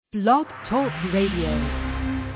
Blog Talk Radio.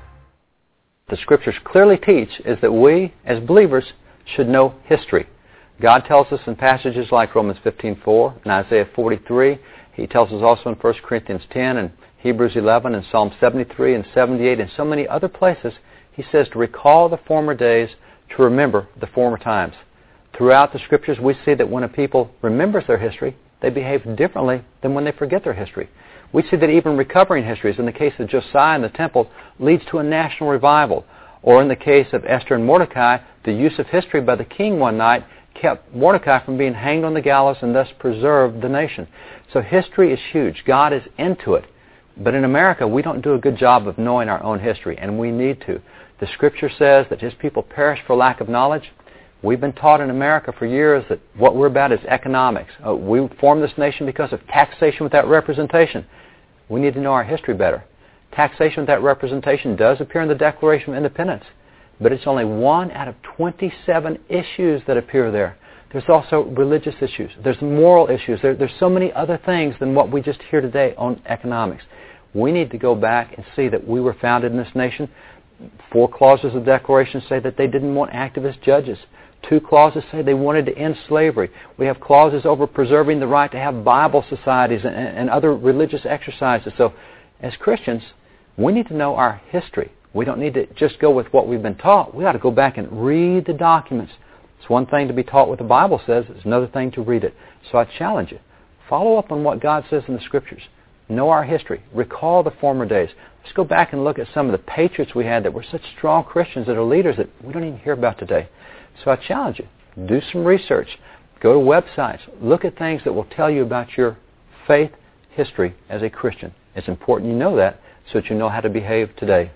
The Scriptures clearly teach is that we, as believers, should know history. God tells us in passages like Romans 15:4 and Isaiah 43. He tells us also in 1 Corinthians 10 and Hebrews 11 and Psalm 73 and 78 and so many other places. He says to recall the former days, to remember the former times. Throughout the Scriptures, we see that when a people remembers their history, they behave differently than when they forget their history. We see that even recovering histories, in the case of Josiah and the temple, leads to a national revival. Or in the case of Esther and Mordecai, the use of history by the king one night kept Mordecai from being hanged on the gallows and thus preserved the nation. So history is huge. God is into it. But in America, we don't do a good job of knowing our own history, and we need to. The Scripture says that His people perish for lack of knowledge. We've been taught in America for years that what we're about is economics. We formed this nation because of taxation without representation. We need to know our history better. Taxation without representation does appear in the Declaration of Independence, but it's only one out of 27 issues that appear there. There's also religious issues. There's moral issues. There's so many other things than what we just hear today on economics. We need to go back and see that we were founded in this nation. 4 clauses of the Declaration say that they didn't want activist judges. 2 clauses say they wanted to end slavery. We have clauses over preserving the right to have Bible societies and other religious exercises. So as Christians, we need to know our history. We don't need to just go with what we've been taught. We ought to go back and read the documents. It's one thing to be taught what the Bible says. It's another thing to read it. So I challenge you. Follow up on what God says in the Scriptures. Know our history. Recall the former days. Let's go back and look at some of the patriots we had that were such strong Christians that are leaders that we don't even hear about today. So I challenge you. Do some research. Go to websites. Look at things that will tell you about your faith history as a Christian. It's important you know that so that you know how to behave today.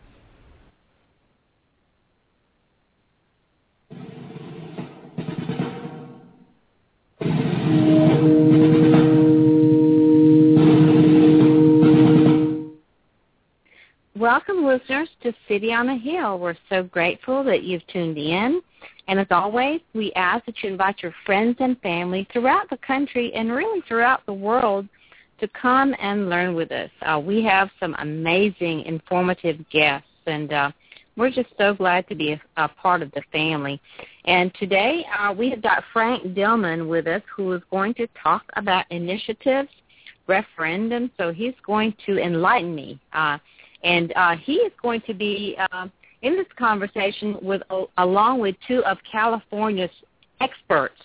Welcome, listeners, to City on a Hill. We're so grateful that you've tuned in. And as always, we ask that you invite your friends and family throughout the country and really throughout the world to come and learn with us. We have some amazing, informative guests, and we're just so glad to be a part of the family. And today we have got Frank Dillman with us, who is going to talk about initiatives, referendums. So he's going to enlighten me. And he is going to be in this conversation along with 2 of California's experts,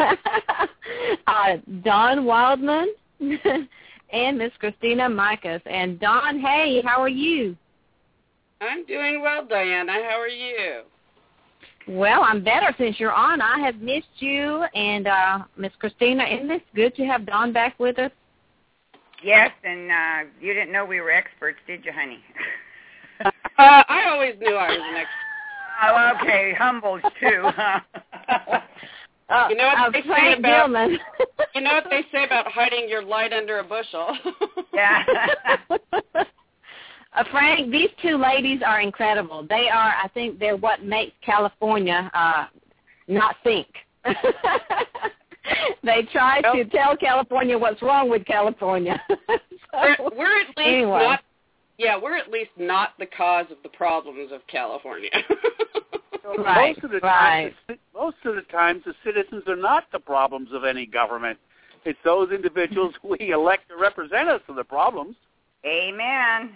Don Wildman and Miss Christina Micas. And Don, hey, how are you? I'm doing well, Diana. How are you? Well, I'm better since you're on. I have missed you. And Miss Christina, isn't this good to have Don back with us? Yes, and you didn't know we were experts, did you, honey? I always knew I was an expert. Oh, okay, humbled too. You know what they say about Dillman. You know what they say about hiding your light under a bushel. Yeah. Frank, these 2 ladies are incredible. They are, I think, they're what makes California not think. They try to tell California what's wrong with California. We're at least we're at least not the cause of the problems of California. Right. Most of the times, the citizens are not the problems of any government. It's those individuals we elect to represent us are the problems. Amen.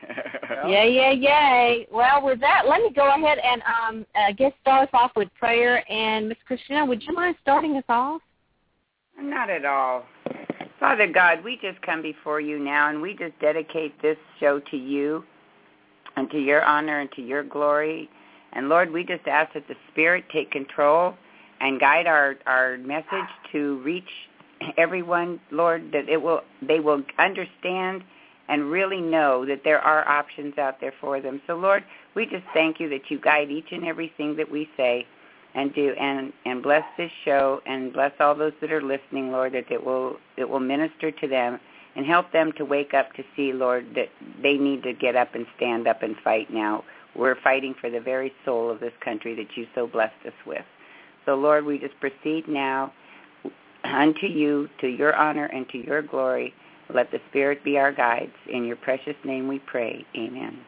Yay. Well, with that, let me go ahead and get started off with prayer. And Ms. Christina, would you mind starting us off? Not at all. Father God, we just come before you now, and we just dedicate this show to you and to your honor and to your glory. And, Lord, we just ask that the Spirit take control and guide our message to reach everyone, Lord, that they will understand and really know that there are options out there for them. So, Lord, we just thank you that you guide each and everything that we say and do, and bless this show and bless all those that are listening, Lord, that it will minister to them and help them to wake up to see, Lord, that they need to get up and stand up and fight now. We're fighting for the very soul of this country that you so blessed us with. So, Lord, we just proceed now unto you, to your honor and to your glory, Let the Spirit be our guides. In your precious name we pray. Amen.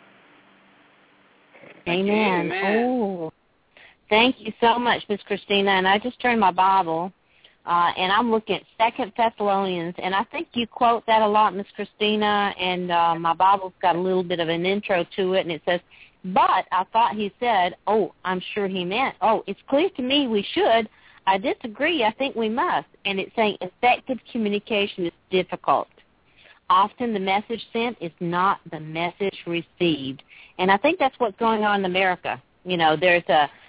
Amen. Oh, thank you so much, Miss Christina. And I just turned my Bible, and I'm looking at 2 Thessalonians, and I think you quote that a lot, Miss Christina, and my Bible's got a little bit of an intro to it, and it says, but I thought he said, oh, I'm sure he meant, oh, it's clear to me we should. I disagree. I think we must. And it's saying effective communication is difficult. Often the message sent is not the message received. And I think that's what's going on in America. You know, there's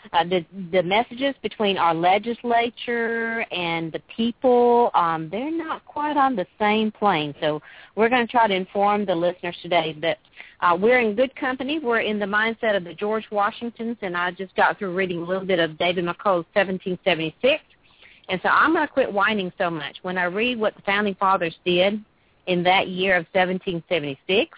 the messages between our legislature and the people, they're not quite on the same plane. So we're going to try to inform the listeners today that we're in good company. We're in the mindset of the George Washingtons, and I just got through reading a little bit of David McCullough's 1776. And so I'm going to quit whining so much. When I read what the Founding Fathers did in that year of 1776,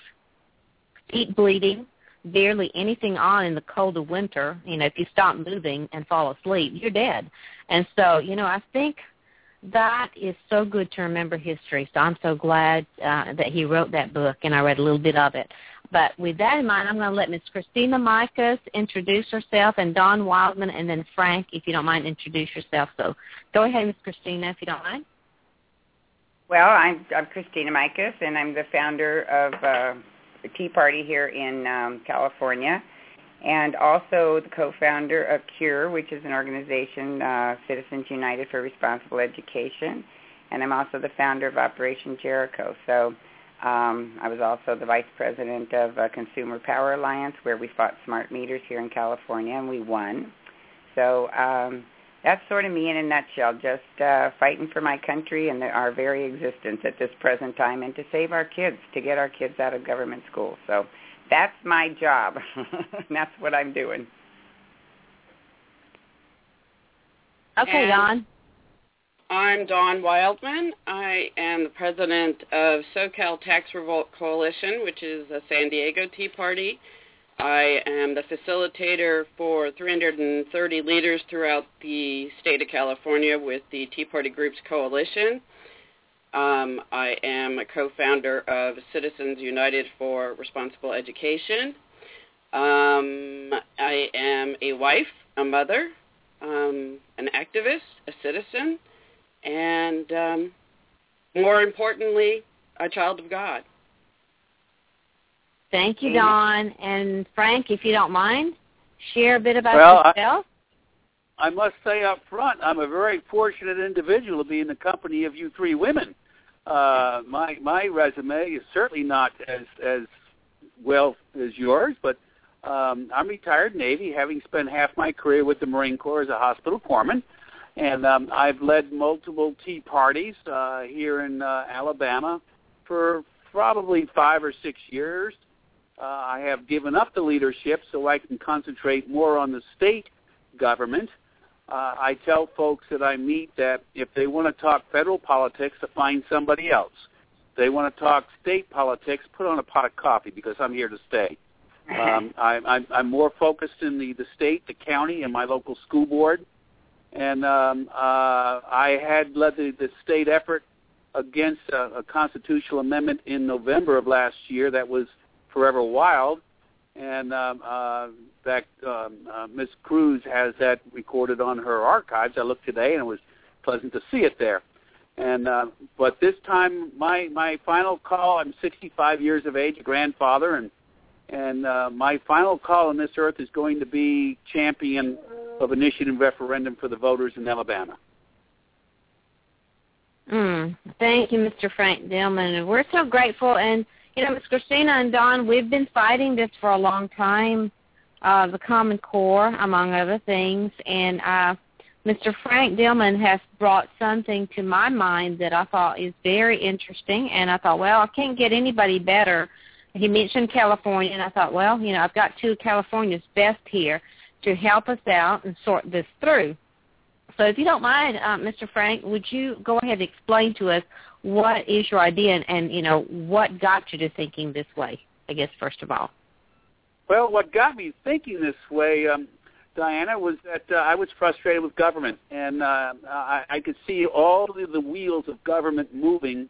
feet bleeding, barely anything on in the cold of winter. You know, if you stop moving and fall asleep, you're dead. And so, you know, I think that is so good to remember history. So I'm so glad that he wrote that book, and I read a little bit of it. But with that in mind, I'm going to let Miss Christina Micas introduce herself, and Don Wildman, and then Frank, if you don't mind, introduce yourself. So go ahead, Miss Christina, if you don't mind. Well, I'm Christina Micas, and I'm the founder of the Tea Party here in California, and also the co-founder of CURE, which is an organization, Citizens United for Responsible Education, and I'm also the founder of Operation Jericho. So I was also the vice president of Consumer Power Alliance, where we fought smart meters here in California, and we won. So that's sort of me in a nutshell, just fighting for my country and our very existence at this present time, and to save our kids, to get our kids out of government school. So that's my job. That's what I'm doing. Okay, Don. I'm Dawn Wildman. I am the president of SoCal Tax Revolt Coalition, which is a San Diego Tea Party. I am the facilitator for 330 leaders throughout the state of California with the Tea Party Groups Coalition. I am a co-founder of Citizens United for Responsible Education. I am a wife, a mother, an activist, a citizen, and more importantly, a child of God. Thank you, Don. And Frank, if you don't mind, share a bit about yourself. I must say up front, I'm a very fortunate individual to be in the company of you three women. My resume is certainly not as well as yours, but I'm retired Navy, having spent half my career with the Marine Corps as a hospital corpsman. And I've led multiple tea parties here in Alabama for probably 5 or 6 years. I have given up the leadership so I can concentrate more on the state government. I tell folks that I meet that if they want to talk federal politics, to find somebody else. If they want to talk state politics, put on a pot of coffee, because I'm here to stay. I'm more focused in the state, the county, and my local school board. And I had led the state effort against a constitutional amendment in November of last year that was Forever Wild, and Ms. Cruz has that recorded on her archives. I looked today, and it was pleasant to see it there. And but this time, my final call, I'm 65 years of age, a grandfather, and my final call on this earth is going to be champion of initiative referendum for the voters in Alabama. Thank you, Mr. Frank Dillman. We're so grateful. And, you know, Ms. Christina and Don, we've been fighting this for a long time, the Common Core, among other things. And Mr. Frank Dillman has brought something to my mind that I thought is very interesting. And I thought, well, I can't get anybody better. He mentioned California, and I thought, well, you know, I've got two of California's best here to help us out and sort this through. So if you don't mind, Mr. Frank, would you go ahead and explain to us what is your idea and, you know, what got you to thinking this way, I guess, first of all? Well, what got me thinking this way, Diana, was that I was frustrated with government, and I could see all of the wheels of government moving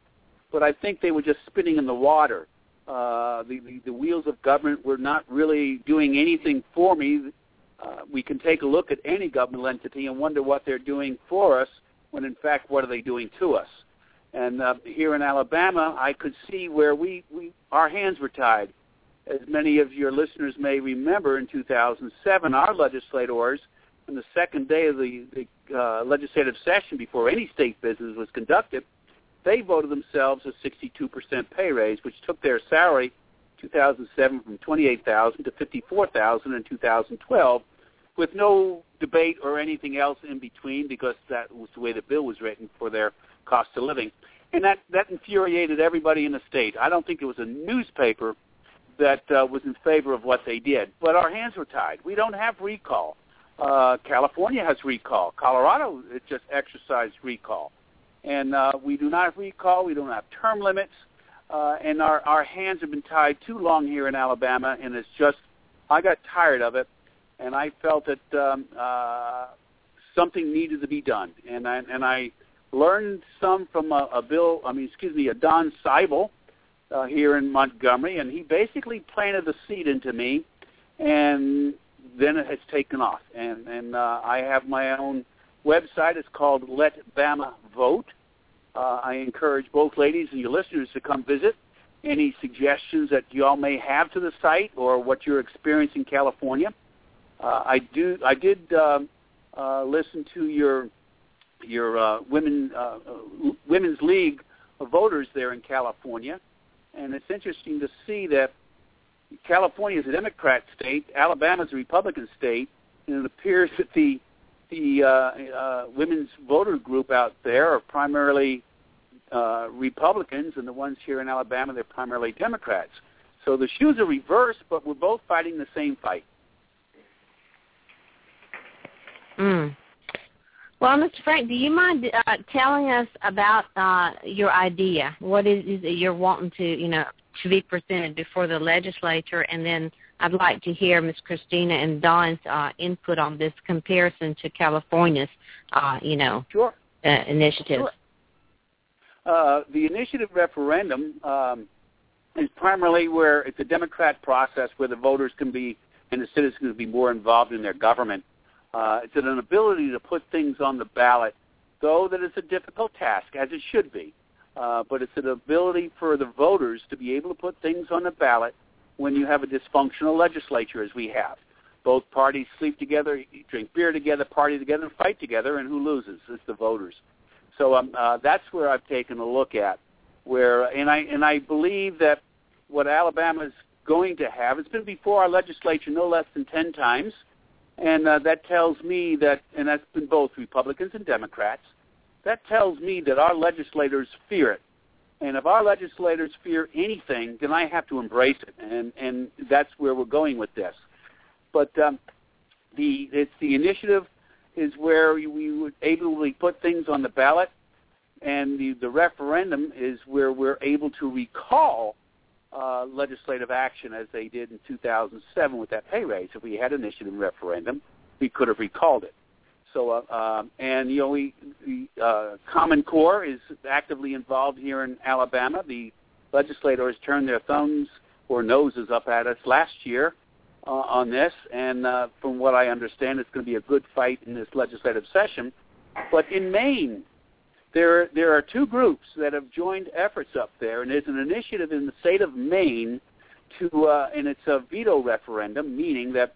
but I think they were just spinning in the water. The wheels of government were not really doing anything for me. We can take a look at any governmental entity and wonder what they're doing for us, when in fact, what are they doing to us? And here in Alabama, I could see where our hands were tied. As many of your listeners may remember, in 2007, our legislators, on the second day of the legislative session before any state business was conducted, they voted themselves a 62% pay raise, which took their salary 2007 from $28,000 to $54,000 in 2012, with no debate or anything else in between, because that was the way the bill was written for their cost of living. And that infuriated everybody in the state. I don't think it was a newspaper that was in favor of what they did. But our hands were tied. We don't have recall. California has recall. Colorado just exercised recall. And we do not have recall. We don't have term limits. And our hands have been tied too long here in Alabama, and it's just, I got tired of it, and I felt that something needed to be done. And I learned some from a Don Seibel here in Montgomery, and he basically planted the seed into me, and then it has taken off. And I have my own website. It's called Let Bama Vote. I encourage both ladies and your listeners to come visit. Any suggestions that you all may have to the site or what you're experiencing in California. I did listen to your women's league of voters there in California, and it's interesting to see that California is a Democrat state, Alabama is a Republican state, and it appears that the women's voter group out there are primarily Republicans, and the ones here in Alabama, they're primarily Democrats. So the shoes are reversed, but we're both fighting the same fight. Well, Mr. Frank, do you mind telling us about your idea? What is it you're wanting to be presented before the legislature? And then I'd like to hear Ms. Christina and Don's input on this comparison to California's, Sure. Initiative. Sure. The initiative referendum is primarily where it's a Democrat process where the voters can be and the citizens can be more involved in their government. It's an ability to put things on the ballot, though that it's a difficult task, as it should be. But it's an ability for the voters to be able to put things on the ballot when you have a dysfunctional legislature, as we have. Both parties sleep together, drink beer together, party together, and fight together, and who loses? It's the voters. So that's where I've taken a look at, and I believe that what Alabama is going to have, it's been before our legislature no less than 10 times, and that tells me that, and that's been both Republicans and Democrats, that tells me that our legislators fear it. And if our legislators fear anything, then I have to embrace it, and that's where we're going with this. But the initiative is where we would able to put things on the ballot, and the referendum is where we're able to recall legislative action, as they did in 2007 with that pay raise. If we had an initiative referendum, we could have recalled it. So, the Common Core is actively involved here in Alabama. The legislators turned their thumbs or noses up at us last year on this, and from what I understand, it's going to be a good fight in this legislative session. But in Maine, there are two groups that have joined efforts up there, and there's an initiative in the state of Maine and it's a veto referendum, meaning that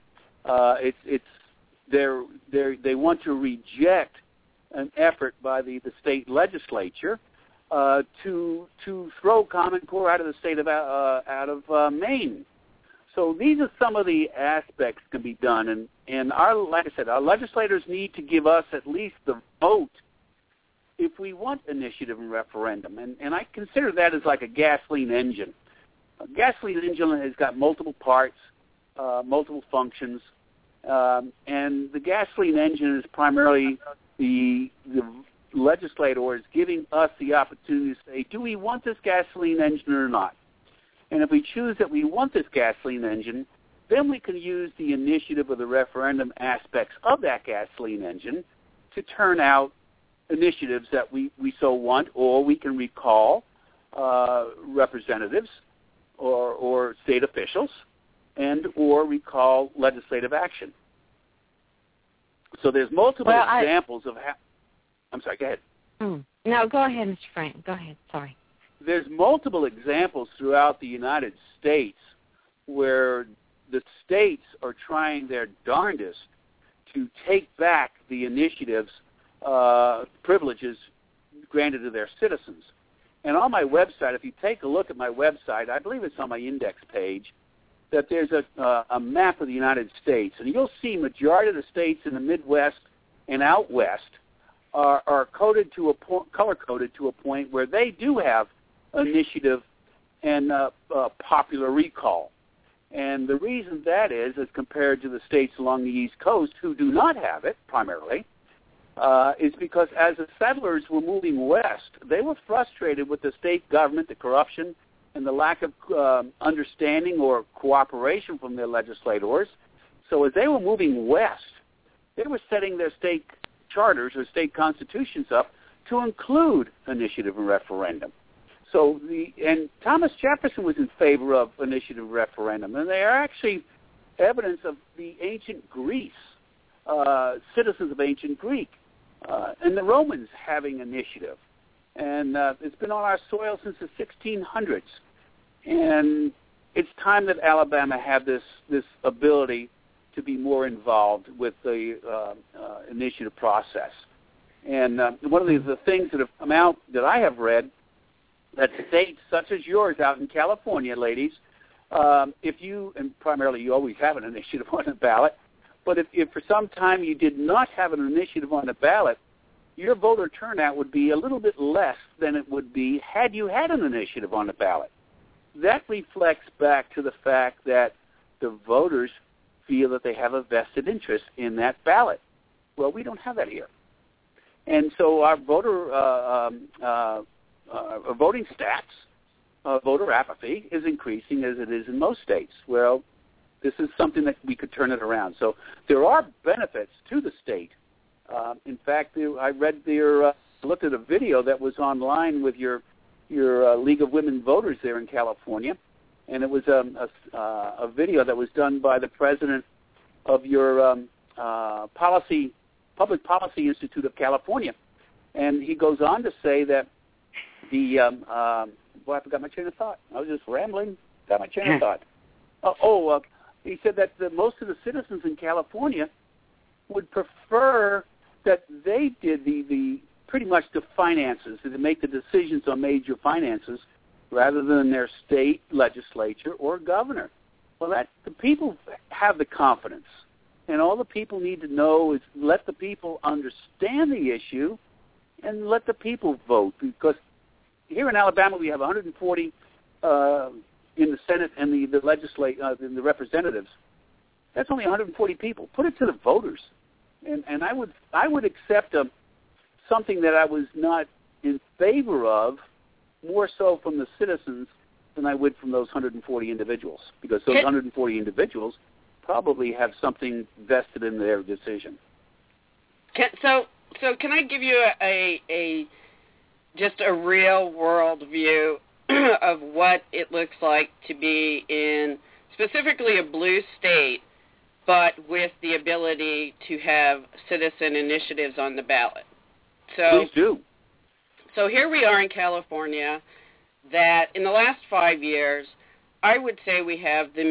they want to reject an effort by the state legislature to throw Common Core out of the state of Maine. So these are some of the aspects that can be done, and like I said, our legislators need to give us at least the vote if we want initiative and referendum, and I consider that as like a gasoline engine. A gasoline engine has got multiple parts, multiple functions, and the gasoline engine is primarily the legislators giving us the opportunity to say, do we want this gasoline engine or not? And if we choose that we want this gasoline engine, then we can use the initiative or the referendum aspects of that gasoline engine to turn out initiatives that we so want, or we can recall representatives or state officials and or recall legislative action. So there's multiple examples of how... I'm sorry, go ahead. No, go ahead, Mr. Frank. Go ahead. Sorry. There's multiple examples throughout the United States where the states are trying their darndest to take back the initiatives, privileges granted to their citizens. And on my website, if you take a look at my website, I believe it's on my index page, that there's a map of the United States, and you'll see majority of the states in the Midwest and out west are coded to color-coded to a point where they do have initiative and popular recall. And the reason that is, as compared to the states along the East Coast who do not have it primarily, is because as the settlers were moving west, they were frustrated with the state government, the corruption, and the lack of understanding or cooperation from their legislators. So as they were moving west, they were setting their state charters or state constitutions up to include initiative and referendum. So and Thomas Jefferson was in favor of initiative referendum, and they are actually evidence of the ancient Greece, citizens of ancient Greek, and the Romans having initiative. And it's been on our soil since the 1600s. And it's time that Alabama had this ability to be more involved with the initiative process. And one of the things that have come out that I have read, that states such as yours out in California, ladies, if you, and primarily you always have an initiative on the ballot, but if for some time you did not have an initiative on the ballot, your voter turnout would be a little bit less than it would be had you had an initiative on the ballot. That reflects back to the fact that the voters feel that they have a vested interest in that ballot. Well, we don't have that here. And so our voting stats, voter apathy is increasing as it is in most states. Well, this is something that we could turn it around. So there are benefits to the state. In fact, I looked at a video that was online with your League of Women Voters there in California, and it was a video that was done by the president of your Public Policy Institute of California, and he goes on to say that I forgot my train of thought. I was just rambling. Got my train of thought. He said that most of the citizens in California would prefer that they did the pretty much the finances, to make the decisions on major finances, rather than their state legislature or governor. Well, the people have the confidence, and all the people need to know is let the people understand the issue and let the people vote. Because here in Alabama we have 140 in the Senate and the representatives. That's only 140 people. Put it to the voters, and I would accept something that I was not in favor of, more so from the citizens than I would from those 140 individuals, because those 140 individuals probably have something vested in their decision. So can I give you just a real world view of what it looks like to be in specifically a blue state, but with the ability to have citizen initiatives on the ballot? Please do. So here we are in California, that in the last 5 years, I would say we have the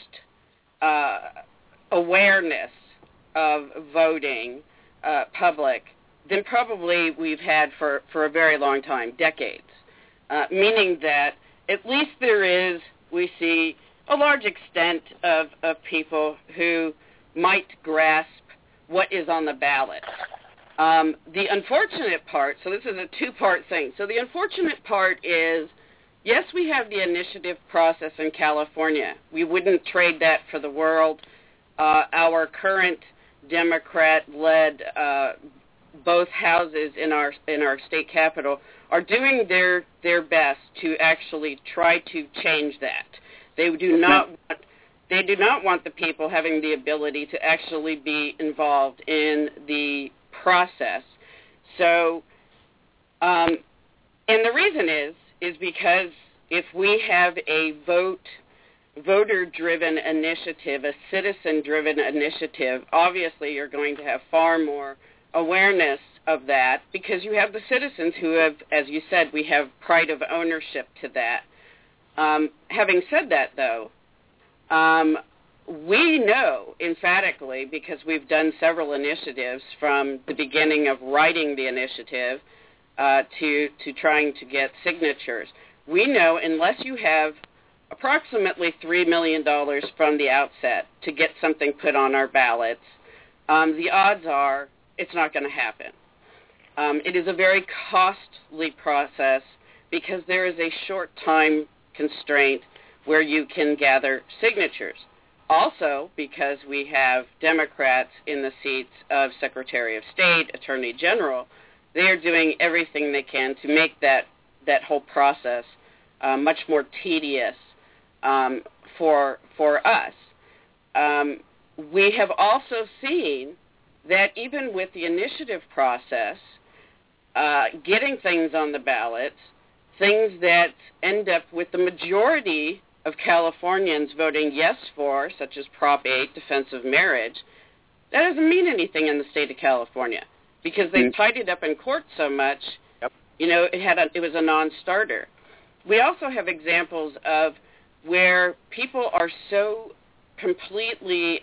most awareness of voting public than probably we've had for a very long time, decades, meaning that at least we see a large extent of people who might grasp what is on the ballot. The unfortunate part, so this is a two-part thing. So the unfortunate part is, yes, we have the initiative process in California. We wouldn't trade that for the world. Our current Democrat-led both houses in our state capital are doing their best to actually try to change that. They do not want the people having the ability to actually be involved in the process. So, and the reason is because if we have a voter-driven initiative, a citizen-driven initiative, obviously you're going to have far more awareness of that because you have the citizens who have, as you said, we have pride of ownership to that. Having said that, though, we know emphatically, because we've done several initiatives from the beginning of writing the initiative to trying to get signatures, we know unless you have approximately $3 million from the outset to get something put on our ballots, the odds are it's not going to happen. It is a very costly process because there is a short time constraint where you can gather signatures. Also, because we have Democrats in the seats of Secretary of State, Attorney General, they are doing everything they can to make that whole process much more tedious for us. We have also seen that even with the initiative process, getting things on the ballots, things that end up with the majority of Californians voting yes for, such as Prop 8, Defense of Marriage, that doesn't mean anything in the state of California because they've tied it up in court so much, it was a non-starter. We also have examples of where people are so completely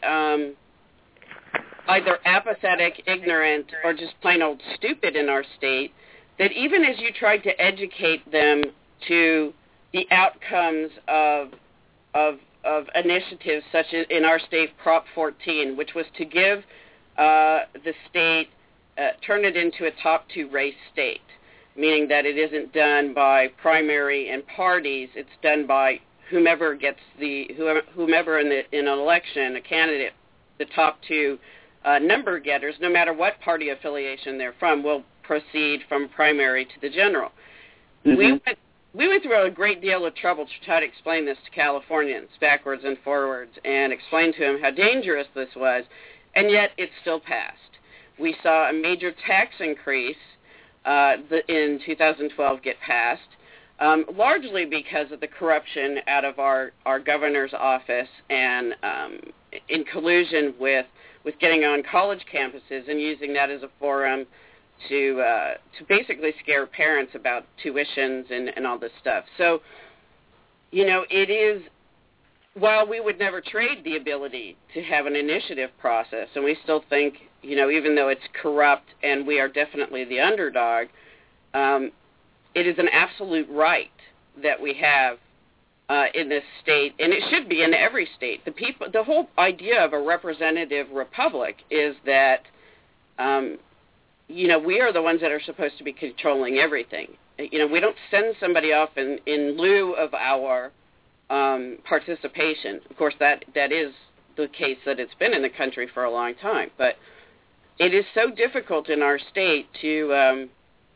either apathetic, ignorant, or just plain old stupid in our state that even as you tried to educate them to the outcomes of initiatives such as in our state Prop 14, which was to give the state, turn it into a top 2 race state, meaning that it isn't done by primary and parties, it's done by whomever gets whomever in an election, a candidate, the top 2 number getters, no matter what party affiliation they're from, will proceed from primary to the general. Mm-hmm. We went through a great deal of trouble to try to explain this to Californians backwards and forwards and explain to them how dangerous this was, and yet it still passed. We saw a major tax increase in 2012 get passed, largely because of the corruption out of our governor's office and in collusion with getting on college campuses and using that as a forum to basically scare parents about tuitions and all this stuff. So, it is, while we would never trade the ability to have an initiative process, and we still think, even though it's corrupt and we are definitely the underdog, it is an absolute right that we have in this state, and it should be in every state. The whole idea of a representative republic is that, we are the ones that are supposed to be controlling everything. We don't send somebody off in lieu of our participation. Of course, that is the case that it's been in the country for a long time. But it is so difficult in our state to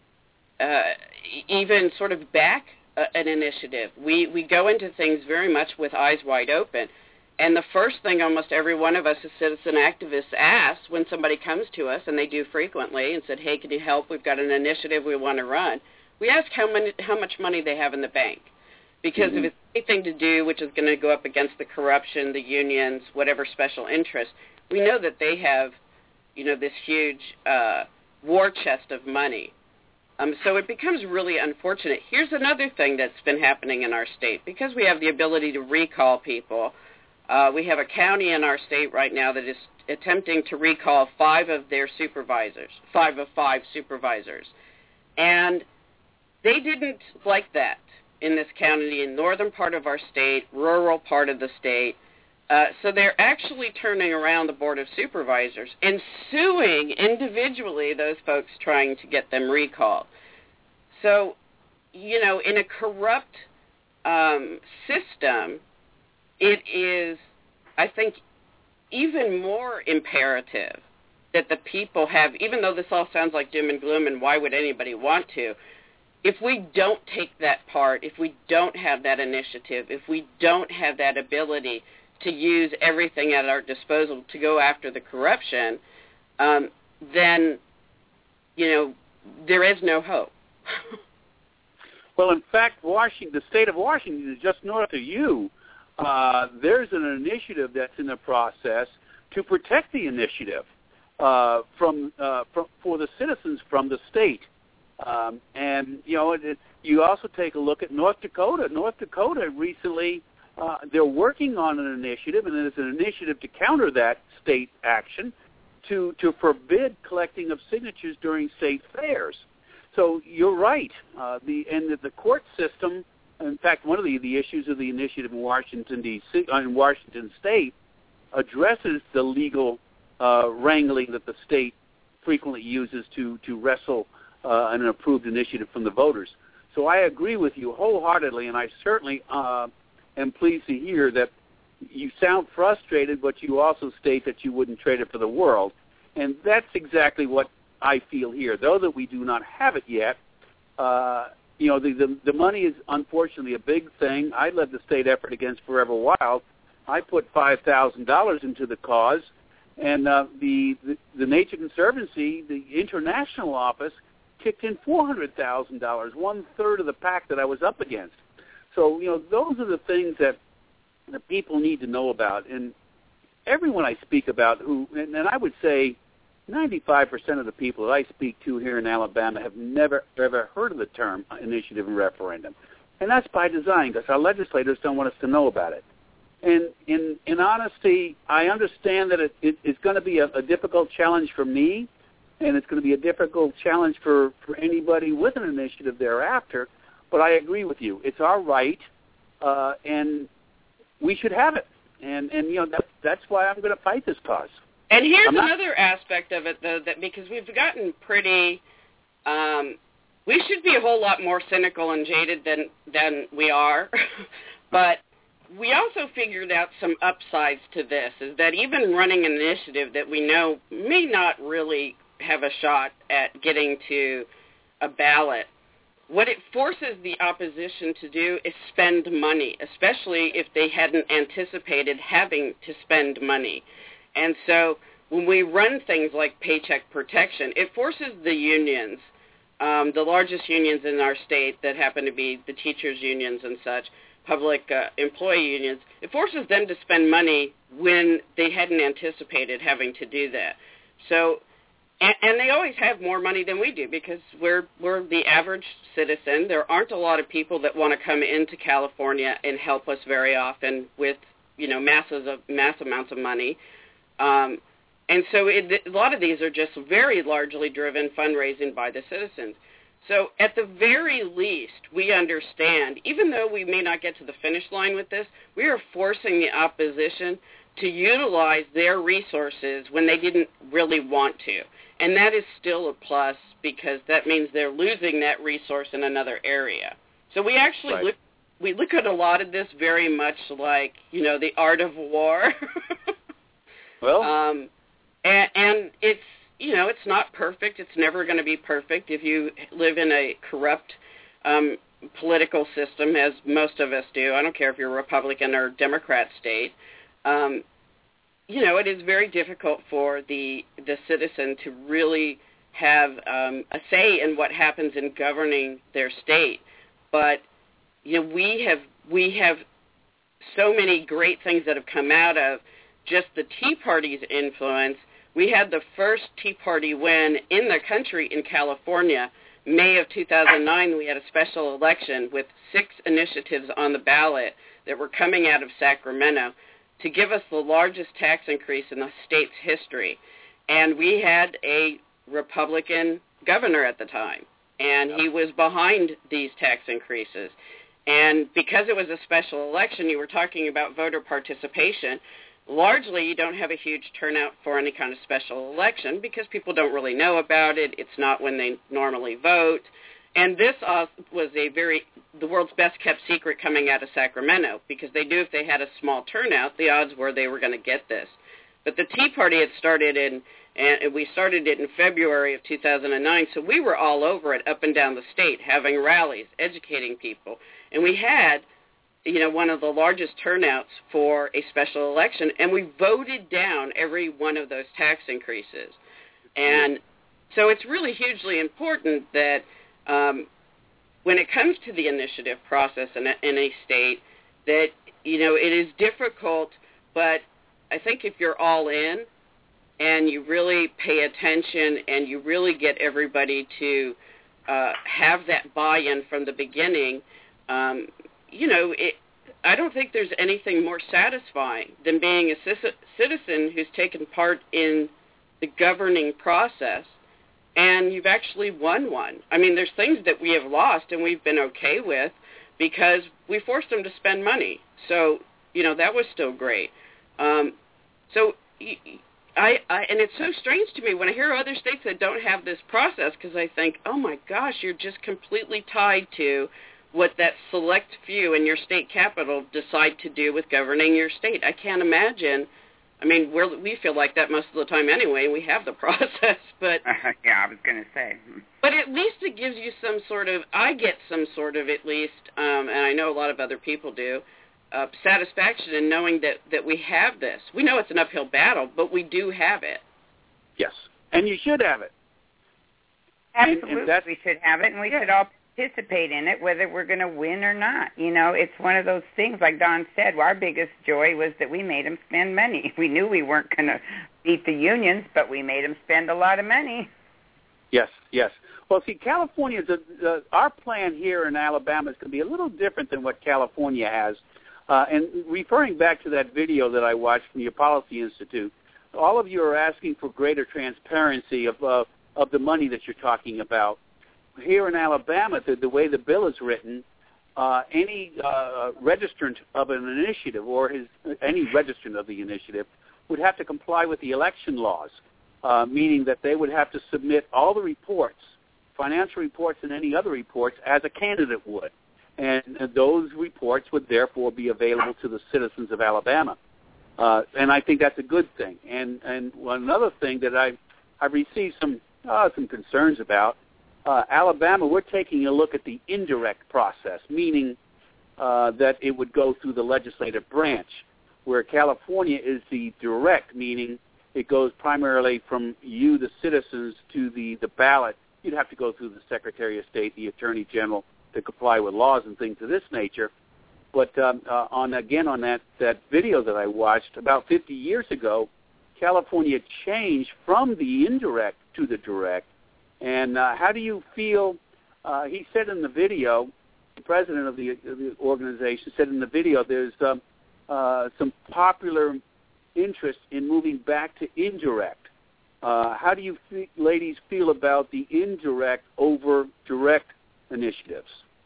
even sort of back an initiative. We go into things very much with eyes wide open. And the first thing almost every one of us as citizen activists asks when somebody comes to us, and they do frequently, and said, hey, can you help? We've got an initiative we want to run. We ask how much money they have in the bank. Because if it's anything to do, which is going to go up against the corruption, the unions, whatever special interest, we know that they have, this huge war chest of money. So it becomes really unfortunate. Here's another thing that's been happening in our state. Because we have the ability to recall people, we have a county in our state right now that is attempting to recall 5 of their supervisors, 5 of 5 supervisors. And they didn't like that in this county, in northern part of our state, rural part of the state. So they're actually turning around the Board of Supervisors and suing individually those folks trying to get them recalled. So, in a corrupt system, it is, I think, even more imperative that the people have, even though this all sounds like doom and gloom and why would anybody want to, if we don't take that part, if we don't have that initiative, if we don't have that ability to use everything at our disposal to go after the corruption, then, there is no hope. Well, in fact, the state of Washington is just north of you. There's an initiative that's in the process to protect the initiative for the citizens from the state. And, you also take a look at North Dakota. North Dakota recently, they're working on an initiative, and it's an initiative to counter that state action to forbid collecting of signatures during state fairs. So you're right. The court system, in fact, one of the issues of the initiative in Washington, D.C., in Washington State, addresses the legal wrangling that the state frequently uses to wrestle an approved initiative from the voters. So I agree with you wholeheartedly, and I certainly am pleased to hear that you sound frustrated, but you also state that you wouldn't trade it for the world. And that's exactly what I feel here. Though that we do not have it yet, the money is unfortunately a big thing. I led the state effort against Forever Wild. I put $5,000 into the cause, and the Nature Conservancy, the international office, kicked in $400,000, 1/3 of the pack that I was up against. So, those are the things that the people need to know about. And everyone I speak about and I would say 95% of the people that I speak to here in Alabama have never, ever heard of the term initiative and referendum. And that's by design, because our legislators don't want us to know about it. And in honesty, I understand that it's going to be a difficult challenge for me, and it's going to be a difficult challenge for anybody with an initiative thereafter. But I agree with you. It's our right, and we should have it. And that's why I'm going to fight this cause. And here's another aspect of it, though, that because we've gotten pretty, we should be a whole lot more cynical and jaded than we are. But we also figured out some upsides to this, is that even running an initiative that we know may not really have a shot at getting to a ballot, what it forces the opposition to do is spend money, especially if they hadn't anticipated having to spend money. And so when we run things like paycheck protection, it forces the unions, the largest unions in our state that happen to be the teachers' unions and such, public employee unions, it forces them to spend money when they hadn't anticipated having to do that. So, and they always have more money than we do because we're the average citizen. There aren't a lot of people that want to come into California and help us very often with, mass amounts of money. And so a lot of these are just very largely driven fundraising by the citizens. So at the very least, we understand, even though we may not get to the finish line with this, we are forcing the opposition to utilize their resources when they didn't really want to. And that is still a plus because that means they're losing that resource in another area. So we actually look at a lot of this very much like, the art of war. Well, and it's, it's not perfect. It's never going to be perfect if you live in a corrupt political system, as most of us do. I don't care if you're a Republican or Democrat state. It is very difficult for the citizen to really have a say in what happens in governing their state. But, we have so many great things that have come out of just the Tea Party's influence. We had the first Tea Party win in the country in California. May of 2009, we had a special election with 6 initiatives on the ballot that were coming out of Sacramento to give us the largest tax increase in the state's history. And we had a Republican governor at the time, and he was behind these tax increases. And because it was a special election, you were talking about voter participation. Largely, you don't have a huge turnout for any kind of special election because people don't really know about it. It's not when they normally vote. And this was the world's best-kept secret coming out of Sacramento because they knew if they had a small turnout, the odds were they were going to get this. But the Tea Party had started and we started it in February of 2009, so we were all over it up and down the state, having rallies, educating people. And we had one of the largest turnouts for a special election, and we voted down every one of those tax increases. And so it's really hugely important that when it comes to the initiative process in a state, that, it is difficult, but I think if you're all in and you really pay attention and you really get everybody to have that buy-in from the beginning, I don't think there's anything more satisfying than being a citizen who's taken part in the governing process, and you've actually won one. I mean, there's things that we have lost and we've been okay with because we forced them to spend money. So, that was still great. And it's so strange to me when I hear other states that don't have this process, because I think, oh my gosh, you're just completely tied to what that select few in your state capital decide to do with governing your state. I can't imagine. I mean, we feel like that most of the time anyway. We have the process, but yeah, I was going to say. But at least it gives you some sort of. I get some sort of, at least, and I know a lot of other people do, satisfaction in knowing that we have this. We know it's an uphill battle, but we do have it. Yes, and you should have it. Absolutely, we should have it, and we should all participate in it, whether we're going to win or not. It's one of those things, like Don said, our biggest joy was that we made them spend money. We knew we weren't going to beat the unions, but we made them spend a lot of money. Yes. Well, see, California, our plan here in Alabama is going to be a little different than what California has. And referring back to that video that I watched from your Policy Institute, all of you are asking for greater transparency of the money that you're talking about. Here in Alabama, the way the bill is written, any registrant of an initiative or any registrant of the initiative would have to comply with the election laws, meaning that they would have to submit all the reports, financial reports and any other reports, as a candidate would. And those reports would therefore be available to the citizens of Alabama. And I think that's a good thing. And another thing that I've received some concerns about, Alabama, we're taking a look at the indirect process, meaning that it would go through the legislative branch, where California is the direct, meaning it goes primarily from you, the citizens, to the ballot. You'd have to go through the Secretary of State, the Attorney General, to comply with laws and things of this nature. But on that video that I watched, about 50 years ago, California changed from the indirect to the direct. And how do you feel, he said in the video, the president of the organization said in the video, there's some popular interest in moving back to indirect. How do you ladies feel about the indirect over direct initiatives?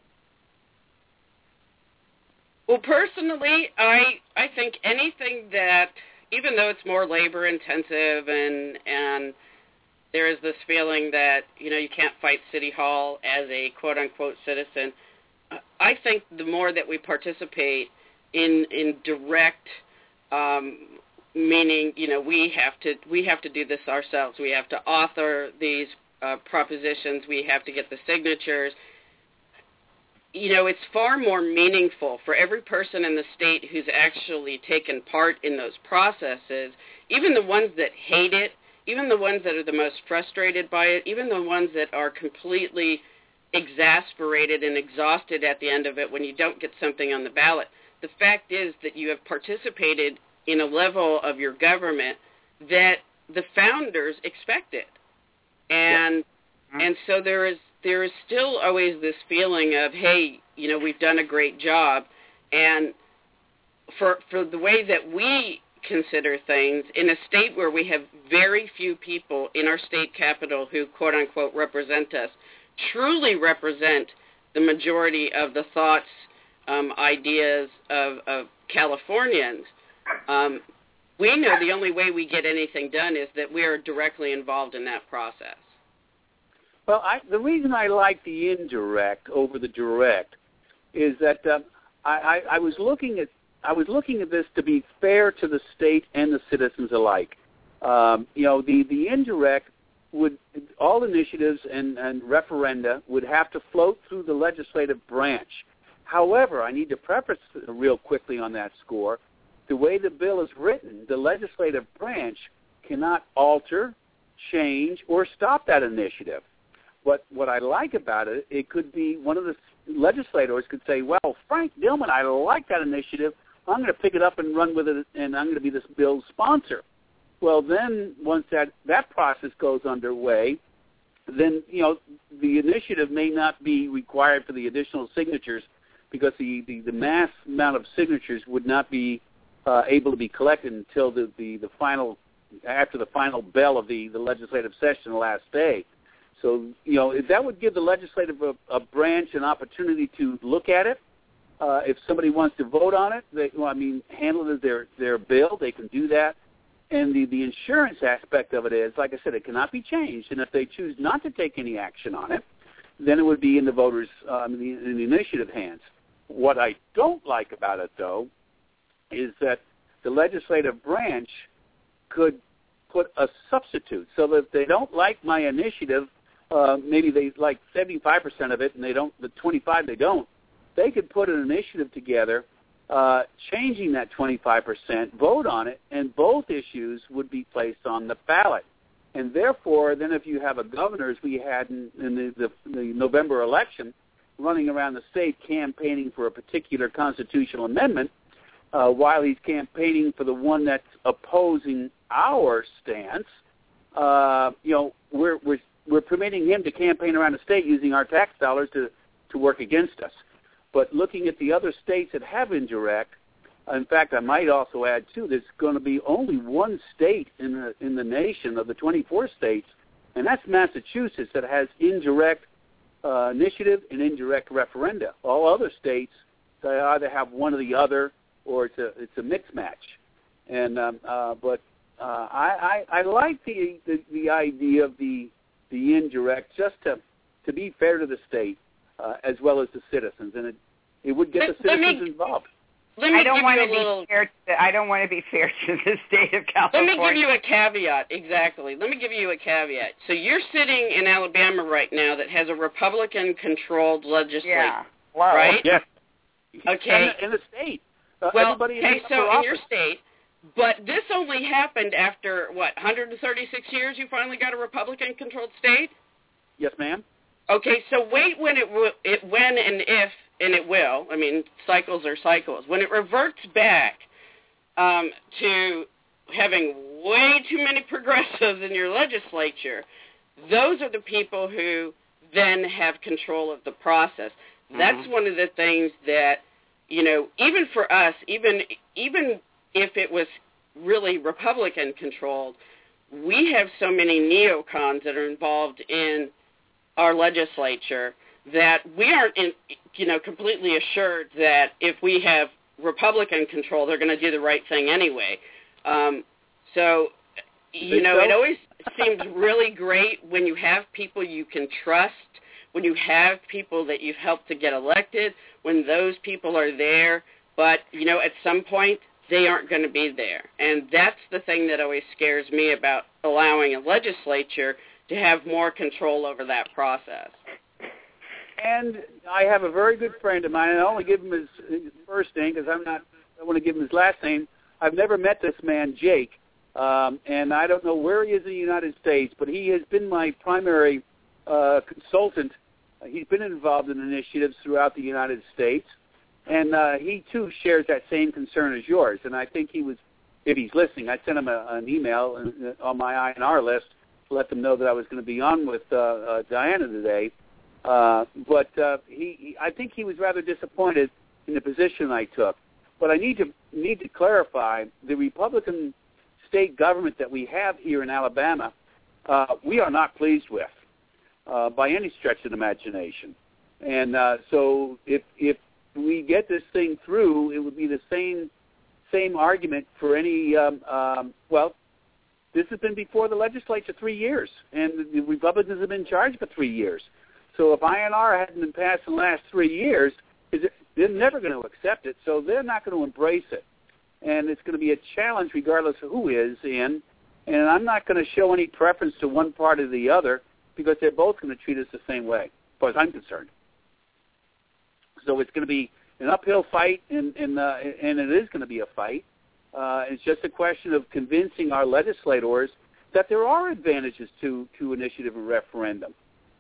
Well, personally, I think anything that, even though it's more labor intensive and there is this feeling that, you can't fight City Hall as a quote-unquote citizen, I think the more that we participate in direct, meaning, we have to do this ourselves. We have to author these propositions. We have to get the signatures. It's far more meaningful for every person in the state who's actually taken part in those processes, even the ones that hate it, even the ones that are the most frustrated by it, even the ones that are completely exasperated and exhausted at the end of it when you don't get something on the ballot. The fact is that you have participated in a level of your government that the founders expected. And so there is still always this feeling of, hey, we've done a great job. And for the way that we consider things, in a state where we have very few people in our state capital who, quote-unquote, represent us, truly represent the majority of the thoughts, ideas of Californians, we know the only way we get anything done is that we are directly involved in that process. Well, the reason I like the indirect over the direct is that I was looking at this to be fair to the state and the citizens alike. The indirect all initiatives and referenda would have to float through the legislative branch. However, I need to preface real quickly on that score. The way the bill is written, the legislative branch cannot alter, change, or stop that initiative. what I like about it, it could be one of the legislators could say, well, Frank Dillman, I like that initiative. I'm going to pick it up and run with it, and I'm going to be this bill's sponsor. Well, then once that process goes underway, then, the initiative may not be required for the additional signatures because the mass amount of signatures would not be able to be collected until the final, after the final bell of the legislative session the last day. So, that would give the legislative a branch an opportunity to look at it. If somebody wants to vote on it, handle it as their bill, they can do that. And the insurance aspect of it is, like I said, it cannot be changed. And if they choose not to take any action on it, then it would be in the voters, in the initiative hands. What I don't like about it, though, is that the legislative branch could put a substitute so that if they don't like my initiative, maybe they like 75% of it and the 25 they don't, they could put an initiative together changing that 25%, vote on it, and both issues would be placed on the ballot. And therefore, then if you have a governor, as we had in the November election, running around the state campaigning for a particular constitutional amendment, while he's campaigning for the one that's opposing our stance, we're permitting him to campaign around the state using our tax dollars to work against us. But looking at the other states that have indirect, in fact, I might also add, too, there's going to be only one state in the nation of the 24 states, and that's Massachusetts, that has indirect initiative and indirect referenda. All other states, they either have one or the other, or it's a mixed match. And but I like the idea of the indirect, just to be fair to the state as well as the citizens, and it would get the citizens involved. I don't want to be fair to the state of California. Let me give you a caveat. Exactly. Let me give you a caveat. So you're sitting in Alabama right now that has a Republican-controlled legislature, yeah. Wow. right? Yes. Okay. In the state. So in your state, but this only happened after, 136 years you finally got a Republican-controlled state? Yes, ma'am. Okay, so wait when it will, cycles are cycles. When it reverts back to having way too many progressives in your legislature, those are the people who then have control of the process. Mm-hmm. That's one of the things that, even for us, even if it was really Republican-controlled, we have so many neocons that are involved in our legislature that we aren't, completely assured that if we have Republican control, they're going to do the right thing anyway. It always seems really great when you have people you can trust, when you have people that you've helped to get elected, when those people are there. But, at some point, they aren't going to be there. And that's the thing that always scares me about allowing a legislature to have more control over that process. And I have a very good friend of mine, and I only give him his first name because I want to give him his last name. I've never met this man, Jake, and I don't know where he is in the United States, but he has been my primary consultant. He's been involved in initiatives throughout the United States, and he, too, shares that same concern as yours. And I think he was, if he's listening, I sent him an email on my INR list to let them know that I was going to be on with Diana today. But I think he was rather disappointed in the position I took. But I need to clarify, the Republican state government that we have here in Alabama, we are not pleased with by any stretch of the imagination. And so if we get this thing through, it would be the same argument for any, this has been before the legislature 3 years, and the Republicans have been in charge for 3 years. So if INR hadn't been passed in the last 3 years, they're never going to accept it, so they're not going to embrace it. And it's going to be a challenge regardless of who is in, and I'm not going to show any preference to one part or the other because they're both going to treat us the same way, as far as I'm concerned. So it's going to be an uphill fight, and it is going to be a fight. It's just a question of convincing our legislators that there are advantages to initiative and referendum.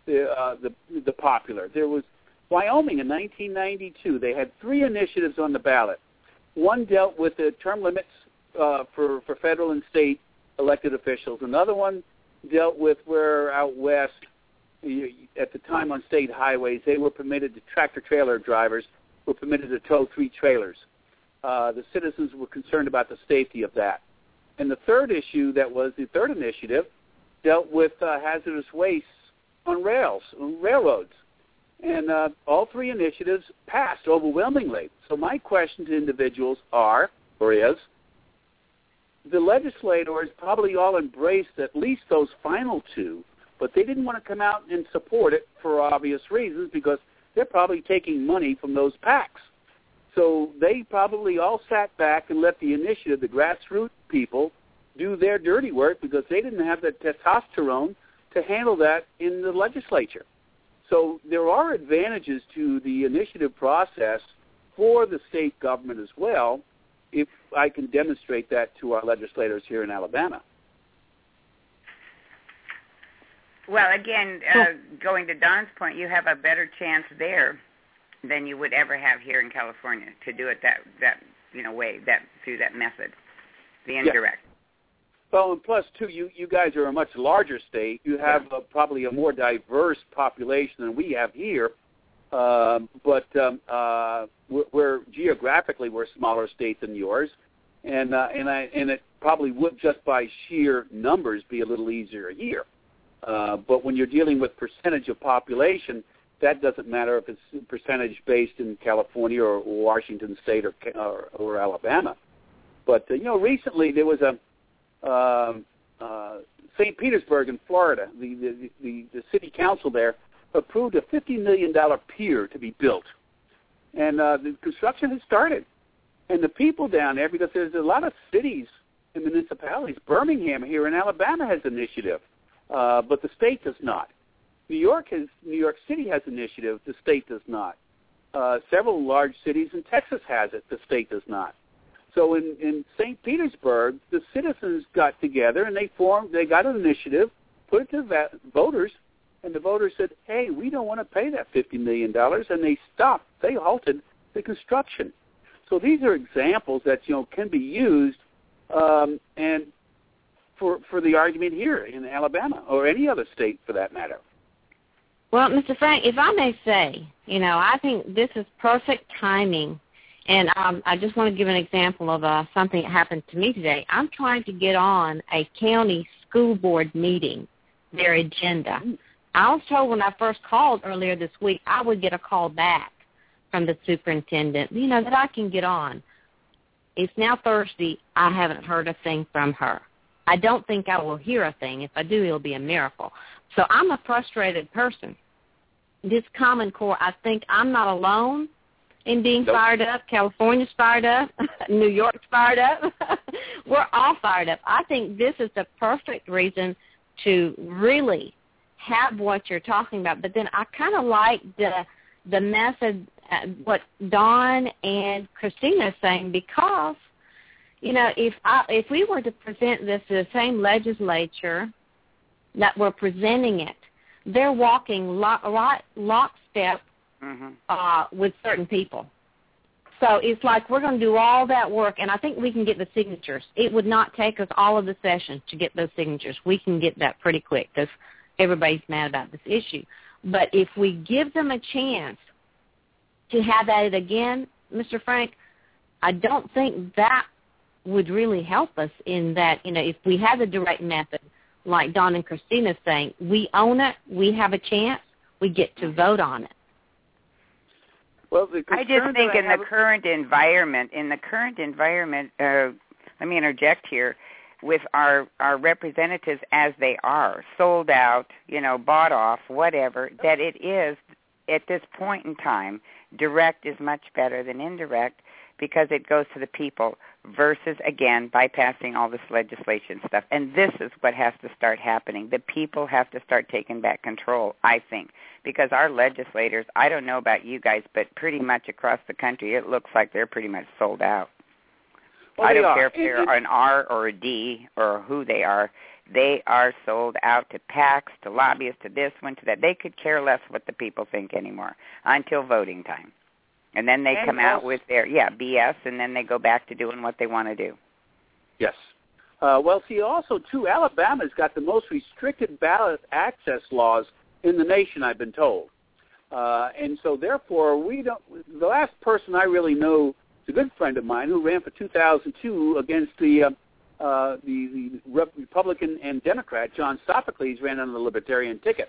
the popular. There was Wyoming in 1992. They had 3 initiatives on the ballot. One dealt with the term limits for federal and state elected officials. Another one dealt with where out west, at the time on state highways, they were permitted to tractor-trailer drivers were permitted to tow 3 trailers. The citizens were concerned about the safety of that. And the third issue that was the third initiative dealt with hazardous wastes on railroads. And all 3 initiatives passed overwhelmingly. So my question to individuals is, the legislators probably all embraced at least those final 2, but they didn't want to come out and support it for obvious reasons because they're probably taking money from those PACs. So they probably all sat back and let the initiative, the grassroots people, do their dirty work because they didn't have the testosterone to handle that in the legislature. So there are advantages to the initiative process for the state government as well, if I can demonstrate that to our legislators here in Alabama. Well, again, going to Don's point, you have a better chance there than you would ever have here in California to do it that way, through that method, the indirect. Yeah. Well, and plus, too, you guys are a much larger state. You have probably a more diverse population than we have here. But we're geographically we're a smaller state than yours, and it probably would just by sheer numbers be a little easier here. But when you're dealing with percentage of population, that doesn't matter if it's percentage based in California or Washington State or Alabama. But recently there was a St. Petersburg in Florida. The city council there approved a $50 million pier to be built. And the construction has started. And the people down there, because there's a lot of cities and municipalities, Birmingham here in Alabama has initiative, but the state does not. New York City has initiative, the state does not. Several large cities in Texas has it, the state does not. So in St. Petersburg, the citizens got together and they got an initiative, put it to voters, and the voters said, hey, we don't want to pay that $50 million, and they halted the construction. So these are examples that, can be used and for the argument here in Alabama or any other state for that matter. Well, Mr. Frank, if I may say, I think this is perfect timing. And I just want to give an example of something that happened to me today. I'm trying to get on a county school board meeting, their agenda. I was told when I first called earlier this week I would get a call back from the superintendent, that I can get on. It's now Thursday. I haven't heard a thing from her. I don't think I will hear a thing. If I do, it'll be a miracle. So I'm a frustrated person. This Common Core, I think I'm not alone in being fired up. California's fired up. New York's fired up. We're all fired up. I think this is the perfect reason to really have what you're talking about. But then I kind of like the method, what Dawn and Christina are saying, because, if we were to present this to the same legislature that we're presenting it, they're walking lockstep with certain people. So it's like we're going to do all that work, and I think we can get the signatures. It would not take us all of the session to get those signatures. We can get that pretty quick because everybody's mad about this issue. But if we give them a chance to have at it again, Mr. Frank, I don't think that would really help us in that, if we have the direct method, like Dawn and Christina saying, we own it, we have a chance, we get to vote on it. Well, I just think in the current environment, let me interject here, with our representatives as they are, sold out, bought off, whatever, that it is, at this point in time, direct is much better than indirect because it goes to the people versus, again, bypassing all this legislation stuff. And this is what has to start happening. The people have to start taking back control, I think, because our legislators, I don't know about you guys, but pretty much across the country, it looks like they're pretty much sold out. Well, I don't care if they're an R or a D or who they are. They are sold out to PACs, to lobbyists, to this one, to that. They could care less what the people think anymore until voting time. And then they come out with their, BS, and then they go back to doing what they want to do. Yes. Well, see, also, too, Alabama's got the most restricted ballot access laws in the nation, I've been told. And so, therefore, the last person I really know is a good friend of mine who ran for 2002 against the Republican and Democrat, John Sophocles, ran on the Libertarian ticket.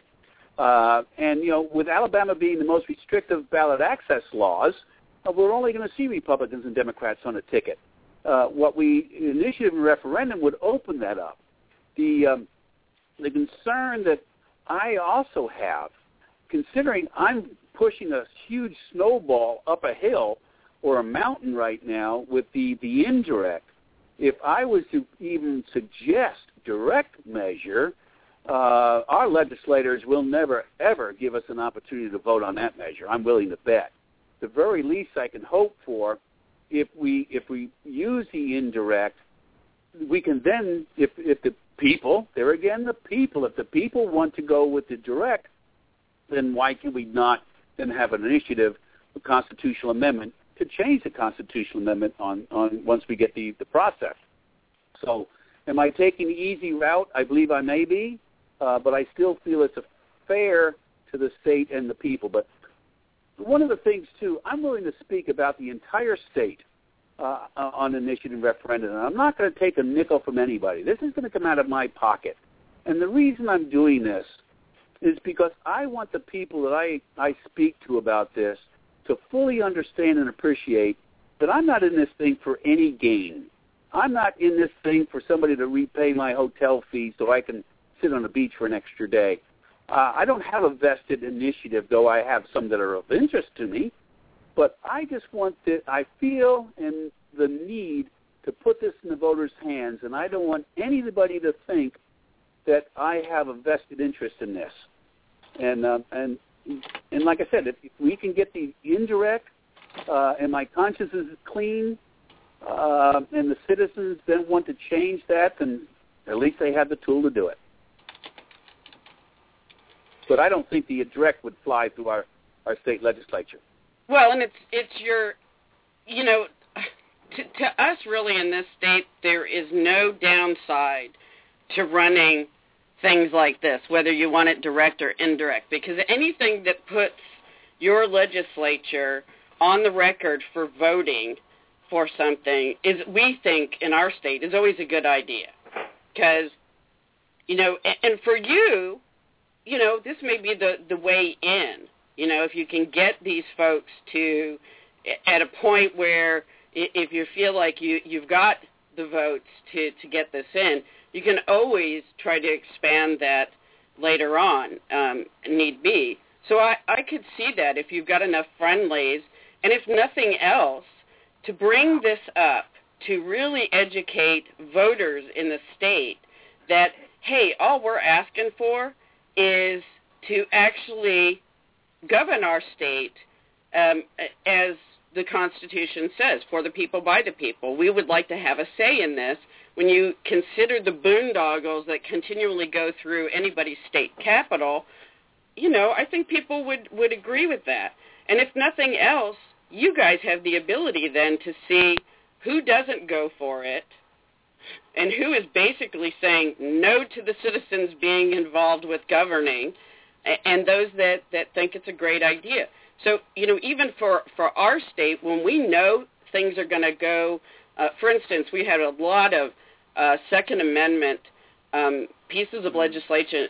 And, with Alabama being the most restrictive ballot access laws, we're only going to see Republicans and Democrats on a ticket. Initiative and referendum would open that up. The concern that I also have, considering I'm pushing a huge snowball up a hill or a mountain right now with the indirect, if I was to even suggest direct measure, our legislators will never, ever give us an opportunity to vote on that measure. I'm willing to bet. The very least I can hope for, if we use the indirect, we can then, if the people, there again the people, if the people want to go with the direct, then why can we not then have an initiative, a constitutional amendment, to change the constitutional amendment on once we get the process? So am I taking the easy route? I believe I may be, but I still feel it's fair to the state and the people. But one of the things, too, I'm willing to speak about the entire state on initiative and referendum, and I'm not going to take a nickel from anybody. This is going to come out of my pocket. And the reason I'm doing this is because I want the people that I speak to about this to fully understand and appreciate that I'm not in this thing for any gain. I'm not in this thing for somebody to repay my hotel fee so I can sit on the beach for an extra day. I don't have a vested initiative, though I have some that are of interest to me. But I just want that. I feel and the need to put this in the voters' hands, and I don't want anybody to think that I have a vested interest in this. And like I said, if we can get the indirect, and my conscience is clean, and the citizens then want to change that, then at least they have the tool to do it. But I don't think the direct would fly through our state legislature. Well, and it's your, to us really in this state, there is no downside to running things like this, whether you want it direct or indirect, because anything that puts your legislature on the record for voting for something is, we think in our state, is always a good idea. Because, and for you, this may be the way in. If you can get these folks to, at a point where if you feel like you've got the votes to get this in, you can always try to expand that later on, need be. So I could see that if you've got enough friendlies, and if nothing else, to bring this up, to really educate voters in the state that, hey, all we're asking for is to actually govern our state as the Constitution says, for the people, by the people. We would like to have a say in this. When you consider the boondoggles that continually go through anybody's state capital, I think people would agree with that. And if nothing else, you guys have the ability then to see who doesn't go for it and who is basically saying no to the citizens being involved with governing, and those that think it's a great idea. So, even for our state, when we know things are going to go, for instance, we had a lot of Second Amendment pieces of legislature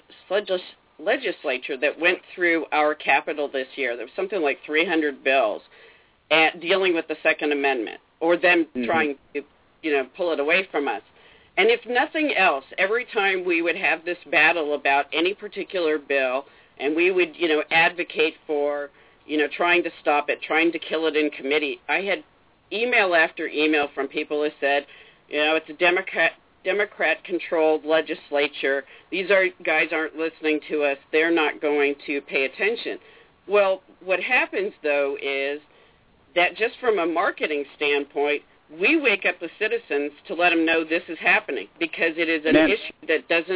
that went through our Capitol this year. There was something like 300 bills dealing with the Second Amendment, or them trying to, pull it away from us. And if nothing else, every time we would have this battle about any particular bill, and we would, advocate for, trying to stop it, trying to kill it in committee, I had email after email from people who said, it's a Democrat-controlled legislature. These guys aren't listening to us. They're not going to pay attention. Well, what happens, though, is that just from a marketing standpoint, we wake up the citizens to let them know this is happening, because it is an issue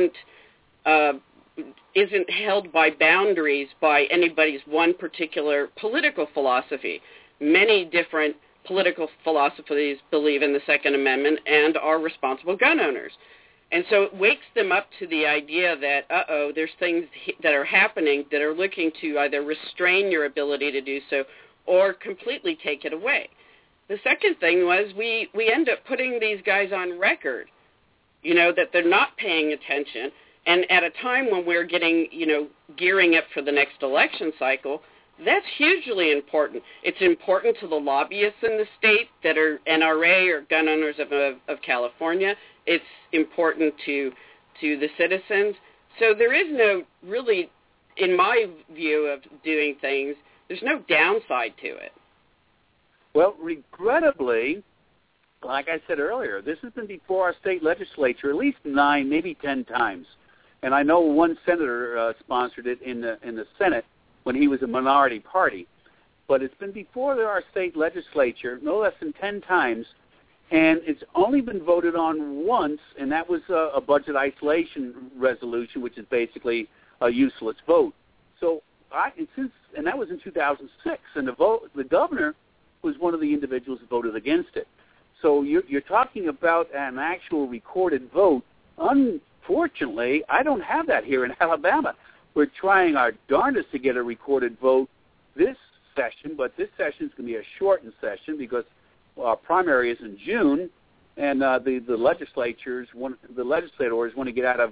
that isn't held by boundaries by anybody's one particular political philosophy. Many different political philosophies believe in the Second Amendment and are responsible gun owners. And so it wakes them up to the idea that, there's things that are happening that are looking to either restrain your ability to do so or completely take it away. The second thing was we end up putting these guys on record, that they're not paying attention. And at a time when we're getting, gearing up for the next election cycle, that's hugely important. It's important to the lobbyists in the state that are NRA or gun owners of California. It's important to the citizens. So there is no really, in my view of doing things, there's no downside to it. Well, regrettably, like I said earlier, this has been before our state legislature at least 9, maybe 10 times. And I know one senator sponsored it in the Senate when he was a minority party. But it's been before our state legislature no less than 10 times, and it's only been voted on once, and that was a budget isolation resolution, which is basically a useless vote. So, and that was in 2006, and the governor was one of the individuals who voted against it. So you're talking about an actual recorded vote. Unfortunately, I don't have that here in Alabama. We're trying our darndest to get a recorded vote this session, but this session is going to be a shortened session because our primary is in June, and the legislators want to get out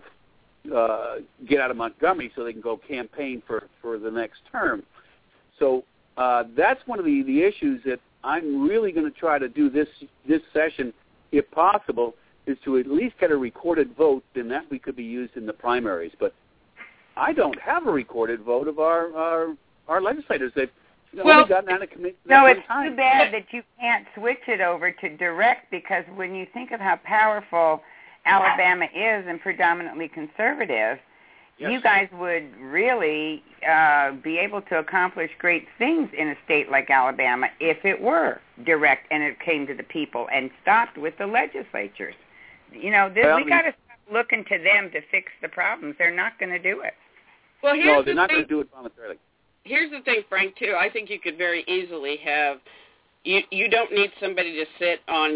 of Montgomery so they can go campaign for the next term. So that's one of the issues that I'm really going to try to do this session, if possible, is to at least get a recorded vote, and that we could be used in the primaries. But I don't have a recorded vote of our legislators. They've only gotten out of committee. No, it's too bad that you can't switch it over to direct, because when you think of how powerful Alabama is and predominantly conservative, yes, you guys would really be able to accomplish great things in a state like Alabama if it were direct and it came to the people and stopped with the legislatures. We got to stop looking to them to fix the problems. They're not going to do it. Well, they're not going to do it voluntarily. Here's the thing, Frank, too. I think you could very easily have you don't need somebody to sit on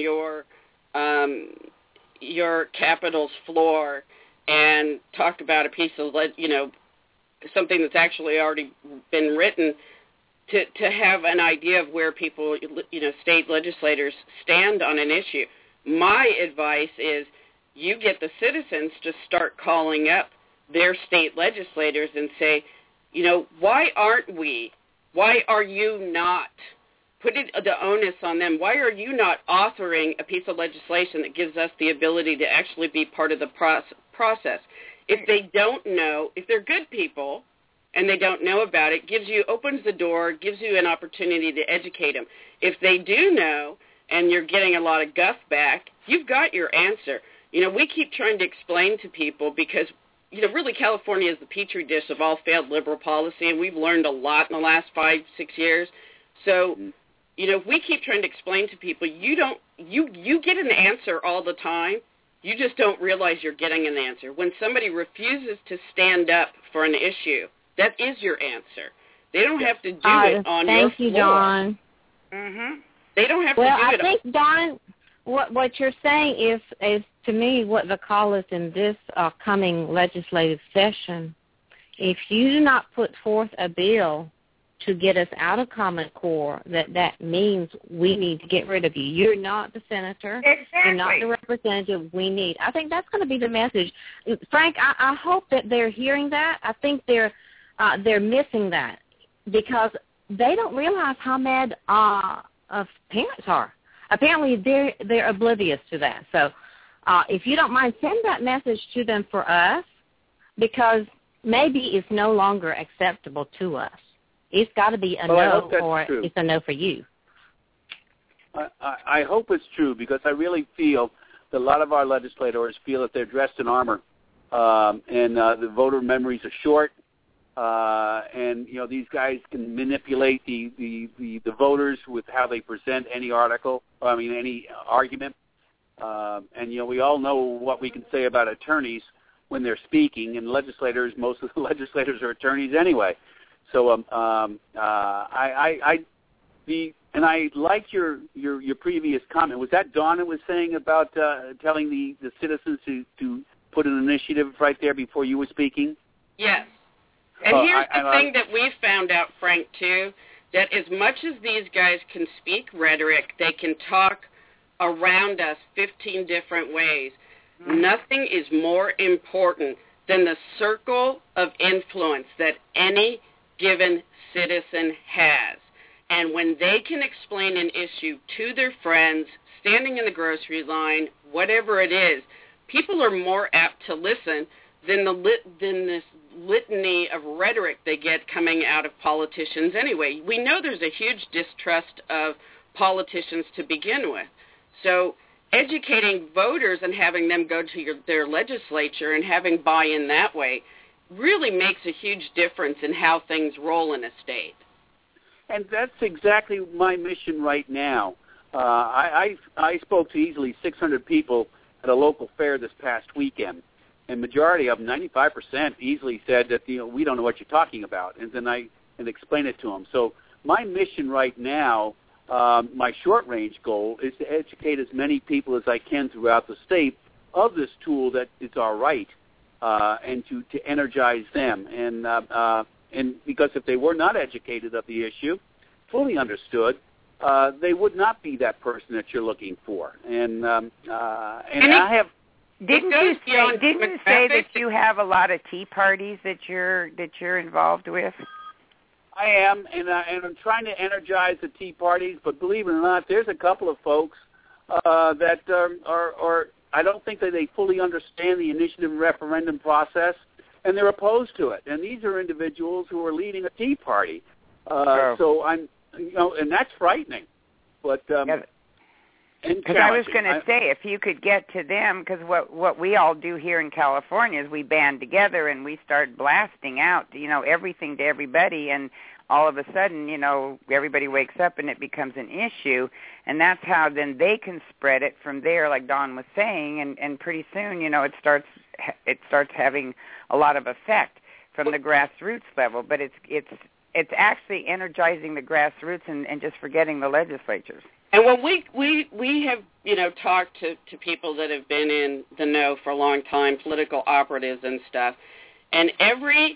your Capitol's floor and talk about a piece of, something that's actually already been written to have an idea of where people, state legislators stand on an issue. My advice is you get the citizens to start calling up their state legislators and say, why are you not, put the onus on them, why are you not authoring a piece of legislation that gives us the ability to actually be part of the process? If they don't know, if they're good people and they don't know about it, opens the door, gives you an opportunity to educate them. If they do know and you're getting a lot of guff back, you've got your answer. We keep trying to explain to people because, really California is the petri dish of all failed liberal policy, and we've learned a lot in the last 5-6 years. So, if we keep trying to explain to people, you get an answer all the time. You just don't realize you're getting an answer. When somebody refuses to stand up for an issue, that is your answer. They don't have to do it on your floor. Thank you, Dawn. Mm-hmm. They don't have to do it. Well, I think, Dawn, what you're saying is to me what the call is in this coming legislative session. If you do not put forth a bill to get us out of Common Core, that means we need to get rid of you. You're not the senator. Exactly. You're not the representative we need. I think that's going to be the message. Frank, I hope that they're hearing that. I think they're missing that because they don't realize how mad parents are. Apparently, they're oblivious to that. So if you don't mind, send that message to them for us, because maybe it's no longer acceptable to us. It's got to be a no, or it's a no for you. I hope it's true, because I really feel that a lot of our legislators feel that they're dressed in armor, and the voter memories are short, and these guys can manipulate the voters with how they present any any argument. And we all know what we can say about attorneys when they're speaking, and legislators. Most of the legislators are attorneys anyway. So I like your previous comment. Was that Dawn that was saying about telling the citizens to put an initiative right there before you were speaking? Yes. And here's the thing that we found out, Frank, too, that as much as these guys can speak rhetoric, they can talk around us 15 different ways. Nothing is more important than the circle of influence that any given citizen has. And when they can explain an issue to their friends, standing in the grocery line, whatever it is, people are more apt to listen than this litany of rhetoric they get coming out of politicians anyway. We know there's a huge distrust of politicians to begin with. So educating voters and having them go to their legislature and having buy-in that way really makes a huge difference in how things roll in a state. And that's exactly my mission right now. I spoke to easily 600 people at a local fair this past weekend, and majority of them, 95%, easily said that we don't know what you're talking about, and then I explain it to them. So my mission right now, my short-range goal, is to educate as many people as I can throughout the state of this tool that it's all right, and to energize them. And because if they were not educated of the issue, fully understood, they would not be that person that you're looking for. And I have. Didn't you say that you have a lot of tea parties that you're involved with? I am, and I'm trying to energize the tea parties. But believe it or not, there's a couple of folks that are I don't think that they fully understand the initiative and referendum process, and they're opposed to it. And these are individuals who are leading a tea party. So I'm, and that's frightening. But because I was going to say, if you could get to them, because what we all do here in California is we band together and we start blasting out, everything to everybody, and all of a sudden, everybody wakes up and it becomes an issue, and that's how then they can spread it from there, like Dawn was saying, and pretty soon, it starts having a lot of effect from the grassroots level. But it's actually energizing the grassroots and just forgetting the legislatures. And when we have talked to people that have been in the know for a long time, political operatives and stuff, and every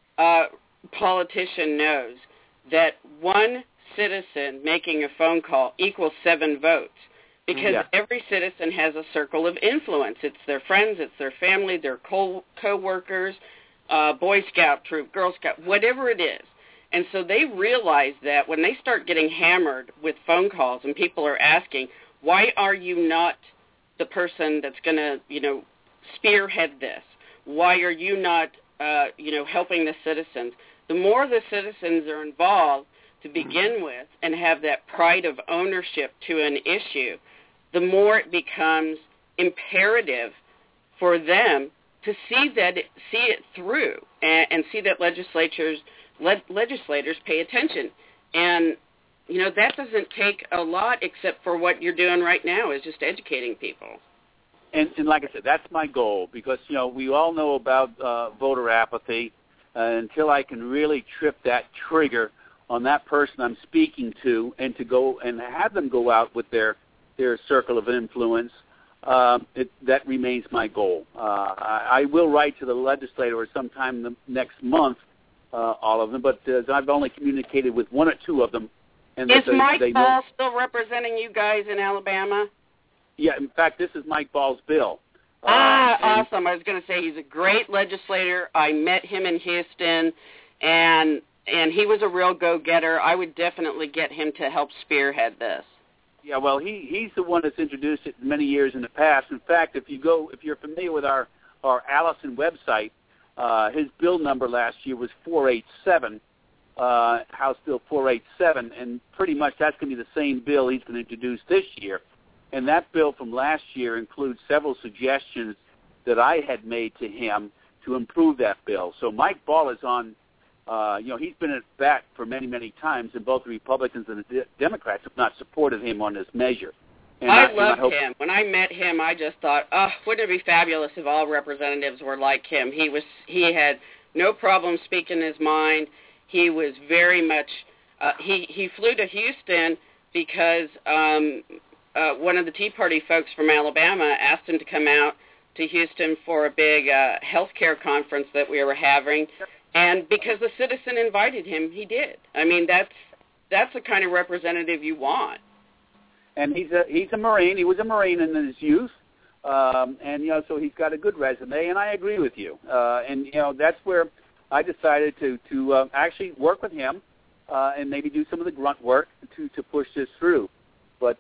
politician knows that one citizen making a phone call equals 7 votes, because every citizen has a circle of influence. It's their friends, it's their family, their co-workers, Boy Scout troop, Girl Scout, whatever it is. And so they realize that when they start getting hammered with phone calls and people are asking, why are you not the person that's going to, spearhead this? Why are you not, helping the citizens? The more the citizens are involved to begin with and have that pride of ownership to an issue, the more it becomes imperative for them to see it through and see that legislators pay attention. And, that doesn't take a lot except for what you're doing right now is just educating people. And like I said, that's my goal because, we all know about voter apathy. Until I can really trip that trigger on that person I'm speaking to and to go and have them go out with their circle of influence, that remains my goal. I will write to the legislator sometime next month, all of them, but I've only communicated with 1 or 2 of them. And is Mike Ball still representing you guys in Alabama? Yeah, in fact, this is Mike Ball's bill. Awesome. I was going to say he's a great legislator. I met him in Houston, and he was a real go-getter. I would definitely get him to help spearhead this. Yeah, well, he's the one that's introduced it many years in the past. In fact, if you're familiar with our Allison website, his bill number last year was 487, House Bill 487, and pretty much that's going to be the same bill he's going to introduce this year. And that bill from last year includes several suggestions that I had made to him to improve that bill. So Mike Ball is on He's been at bat for many, many times, and both the Republicans and the Democrats have not supported him on this measure. And I loved him. When I met him, I just thought, wouldn't it be fabulous if all representatives were like him? He had no problem speaking his mind. He was very much, he flew to Houston because one of the Tea Party folks from Alabama asked him to come out to Houston for a big health care conference that we were having. And because the citizen invited him, he did. I mean, that's the kind of representative you want. And he's a Marine. He was a Marine in his youth, so he's got a good resume. And I agree with you. That's where I decided to actually work with him and maybe do some of the grunt work to push this through. But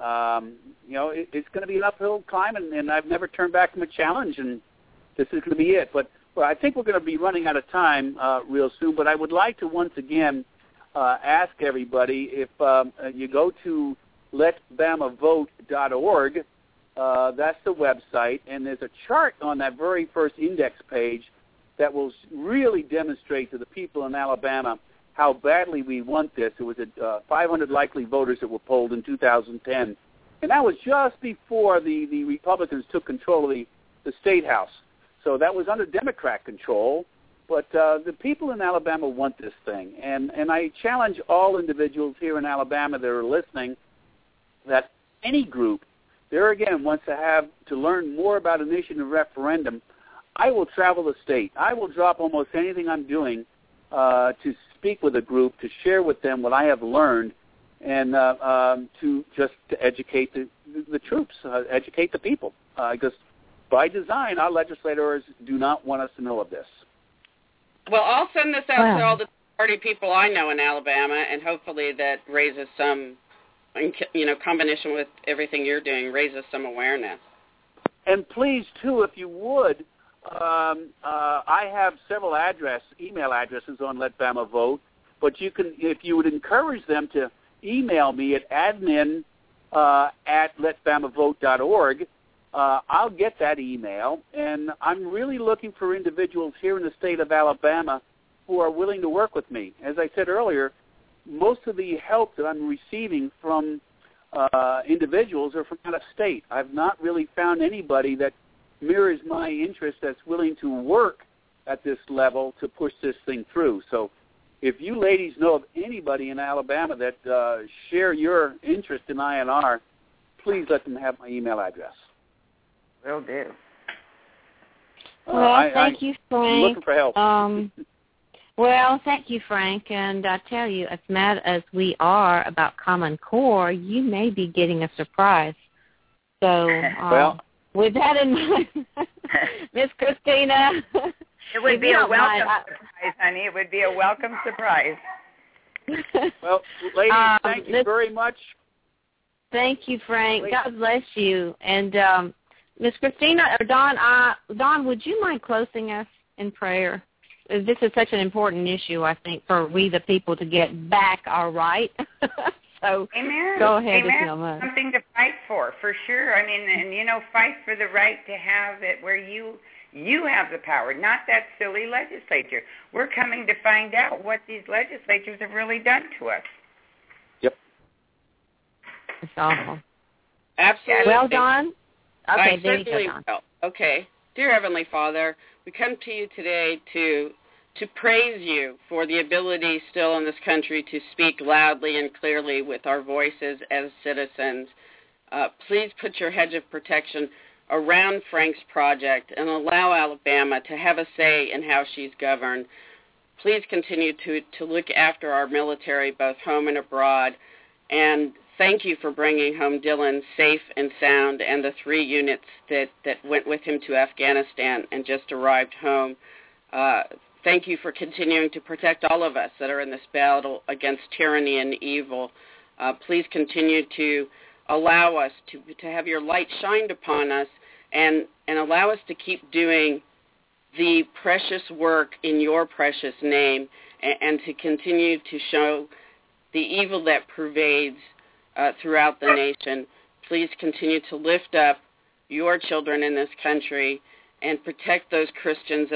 it's going to be an uphill climb, and I've never turned back from a challenge, and this is going to be it. But I think we're going to be running out of time real soon. But I would like to once again ask everybody if you go to letbamavote.org. That's the website, and there's a chart on that very first index page that will really demonstrate to the people in Alabama how badly we want this. It was 500 likely voters that were polled in 2010, and that was just before the Republicans took control of the State House. So that was under Democrat control, but the people in Alabama want this thing, and I challenge all individuals here in Alabama that are listening that any group, there again, wants to learn more about initiative referendum. I will travel the state. I will drop almost anything I'm doing to speak with a group, to share with them what I have learned, and to educate the troops, educate the people. Because by design, our legislators do not want us to know of this. Well, I'll send this out to all the party people I know in Alabama, and hopefully that raises some, combination with everything you're doing, raises some awareness. And please, too, if you would, I have several email addresses on Let Bama Vote, but you can, if you would encourage them to email me at admin at letbamavote.org, I'll get that email, and I'm really looking for individuals here in the state of Alabama who are willing to work with me. As I said earlier, most of the help that I'm receiving from individuals are from out of state. I've not really found anybody that mirrors my interest that's willing to work at this level to push this thing through. So if you ladies know of anybody in Alabama that share your interest in INR, please let them have my email address. Will do. Well, thank you, Frank. I'm looking for help. Well, thank you, Frank. And I tell you, as mad as we are about Common Core, you may be getting a surprise. So, with that in mind, Miss Christina. It would be a welcome surprise, honey. It would be a welcome surprise. Well, ladies, thank you very much. Thank you, Frank. God bless you. And Miss Christina or Don, would you mind closing us in prayer? This is such an important issue, I think, for we the people to get back our right. So Amen. Go ahead Amen. if you don't mind. Something to fight for sure. I mean, and fight for the right to have it where you have the power, not that silly legislature. We're coming to find out what these legislatures have really done to us. Yep. It's awful. Absolutely. Well, Don. Okay, there you go, certainly Don. will. Okay. Dear Heavenly Father, we come to you today to praise you for the ability still in this country to speak loudly and clearly with our voices as citizens. Please put your hedge of protection around Frank's project and allow Alabama to have a say in how she's governed. Please continue to look after our military, both home and abroad, and thank you for bringing home Dylan safe and sound and the 3 units that went with him to Afghanistan and just arrived home. Thank you for continuing to protect all of us that are in this battle against tyranny and evil. Please continue to allow us to have your light shined upon us and allow us to keep doing the precious work in your precious name and to continue to show the evil that pervades throughout the nation. Please continue to lift up your children in this country and protect those Christians that are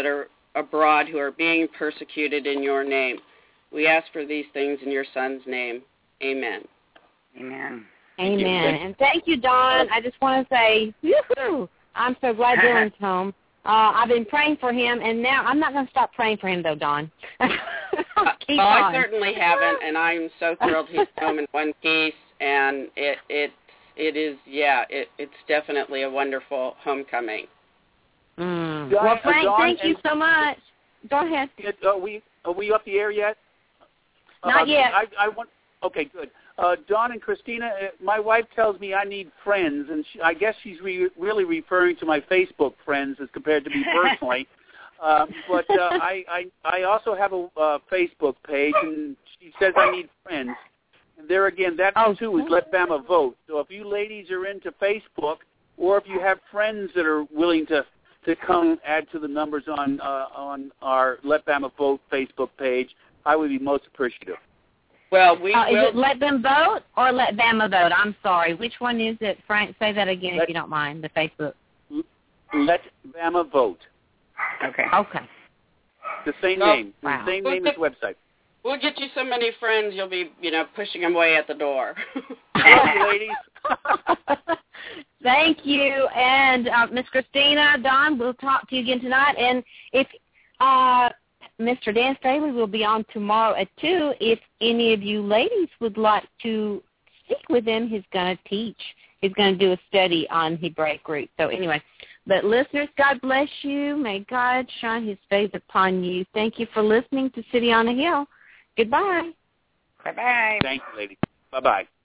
abroad who are being persecuted in your name. We ask for these things in your Son's name. Amen. Amen. Amen. And thank you, Don. I just want to say, woohoo! I'm so glad Dylan's home. I've been praying for him, and now I'm not going to stop praying for him, though, Don. Keep on. I certainly haven't, and I'm so thrilled he's home in one piece, and it's definitely a wonderful homecoming. Well, Frank, thank you so much. Go ahead. Are we up the air yet? Not yet. Okay, good. Dawn and Christina, my wife tells me I need friends, and I guess she's really referring to my Facebook friends as compared to me personally. But I also have a Facebook page, and she says I need friends. And there again, that too is Let Bama Vote. So if you ladies are into Facebook, or if you have friends that are willing to come add to the numbers on our Let Bama Vote Facebook page, I would be most appreciative. Well, we will. Is it Let Them Vote or Let Bama Vote? I'm sorry. Which one is it, Frank? Say that again if you don't mind, the Facebook. Let Bama Vote. Okay. The same name. Wow. The same name as the website. We'll get you so many friends you'll be, pushing them away at the door. Love you, ladies. Thank you. And Miss Christina, Don, we'll talk to you again tonight. And if Mr. Dan Staley will be on tomorrow at 2. If any of you ladies would like to speak with him, he's going to teach. He's going to do a study on Hebraic roots. So anyway, but listeners, God bless you. May God shine his face upon you. Thank you for listening to City on a Hill. Goodbye. Bye-bye. Thank you, ladies. Bye-bye.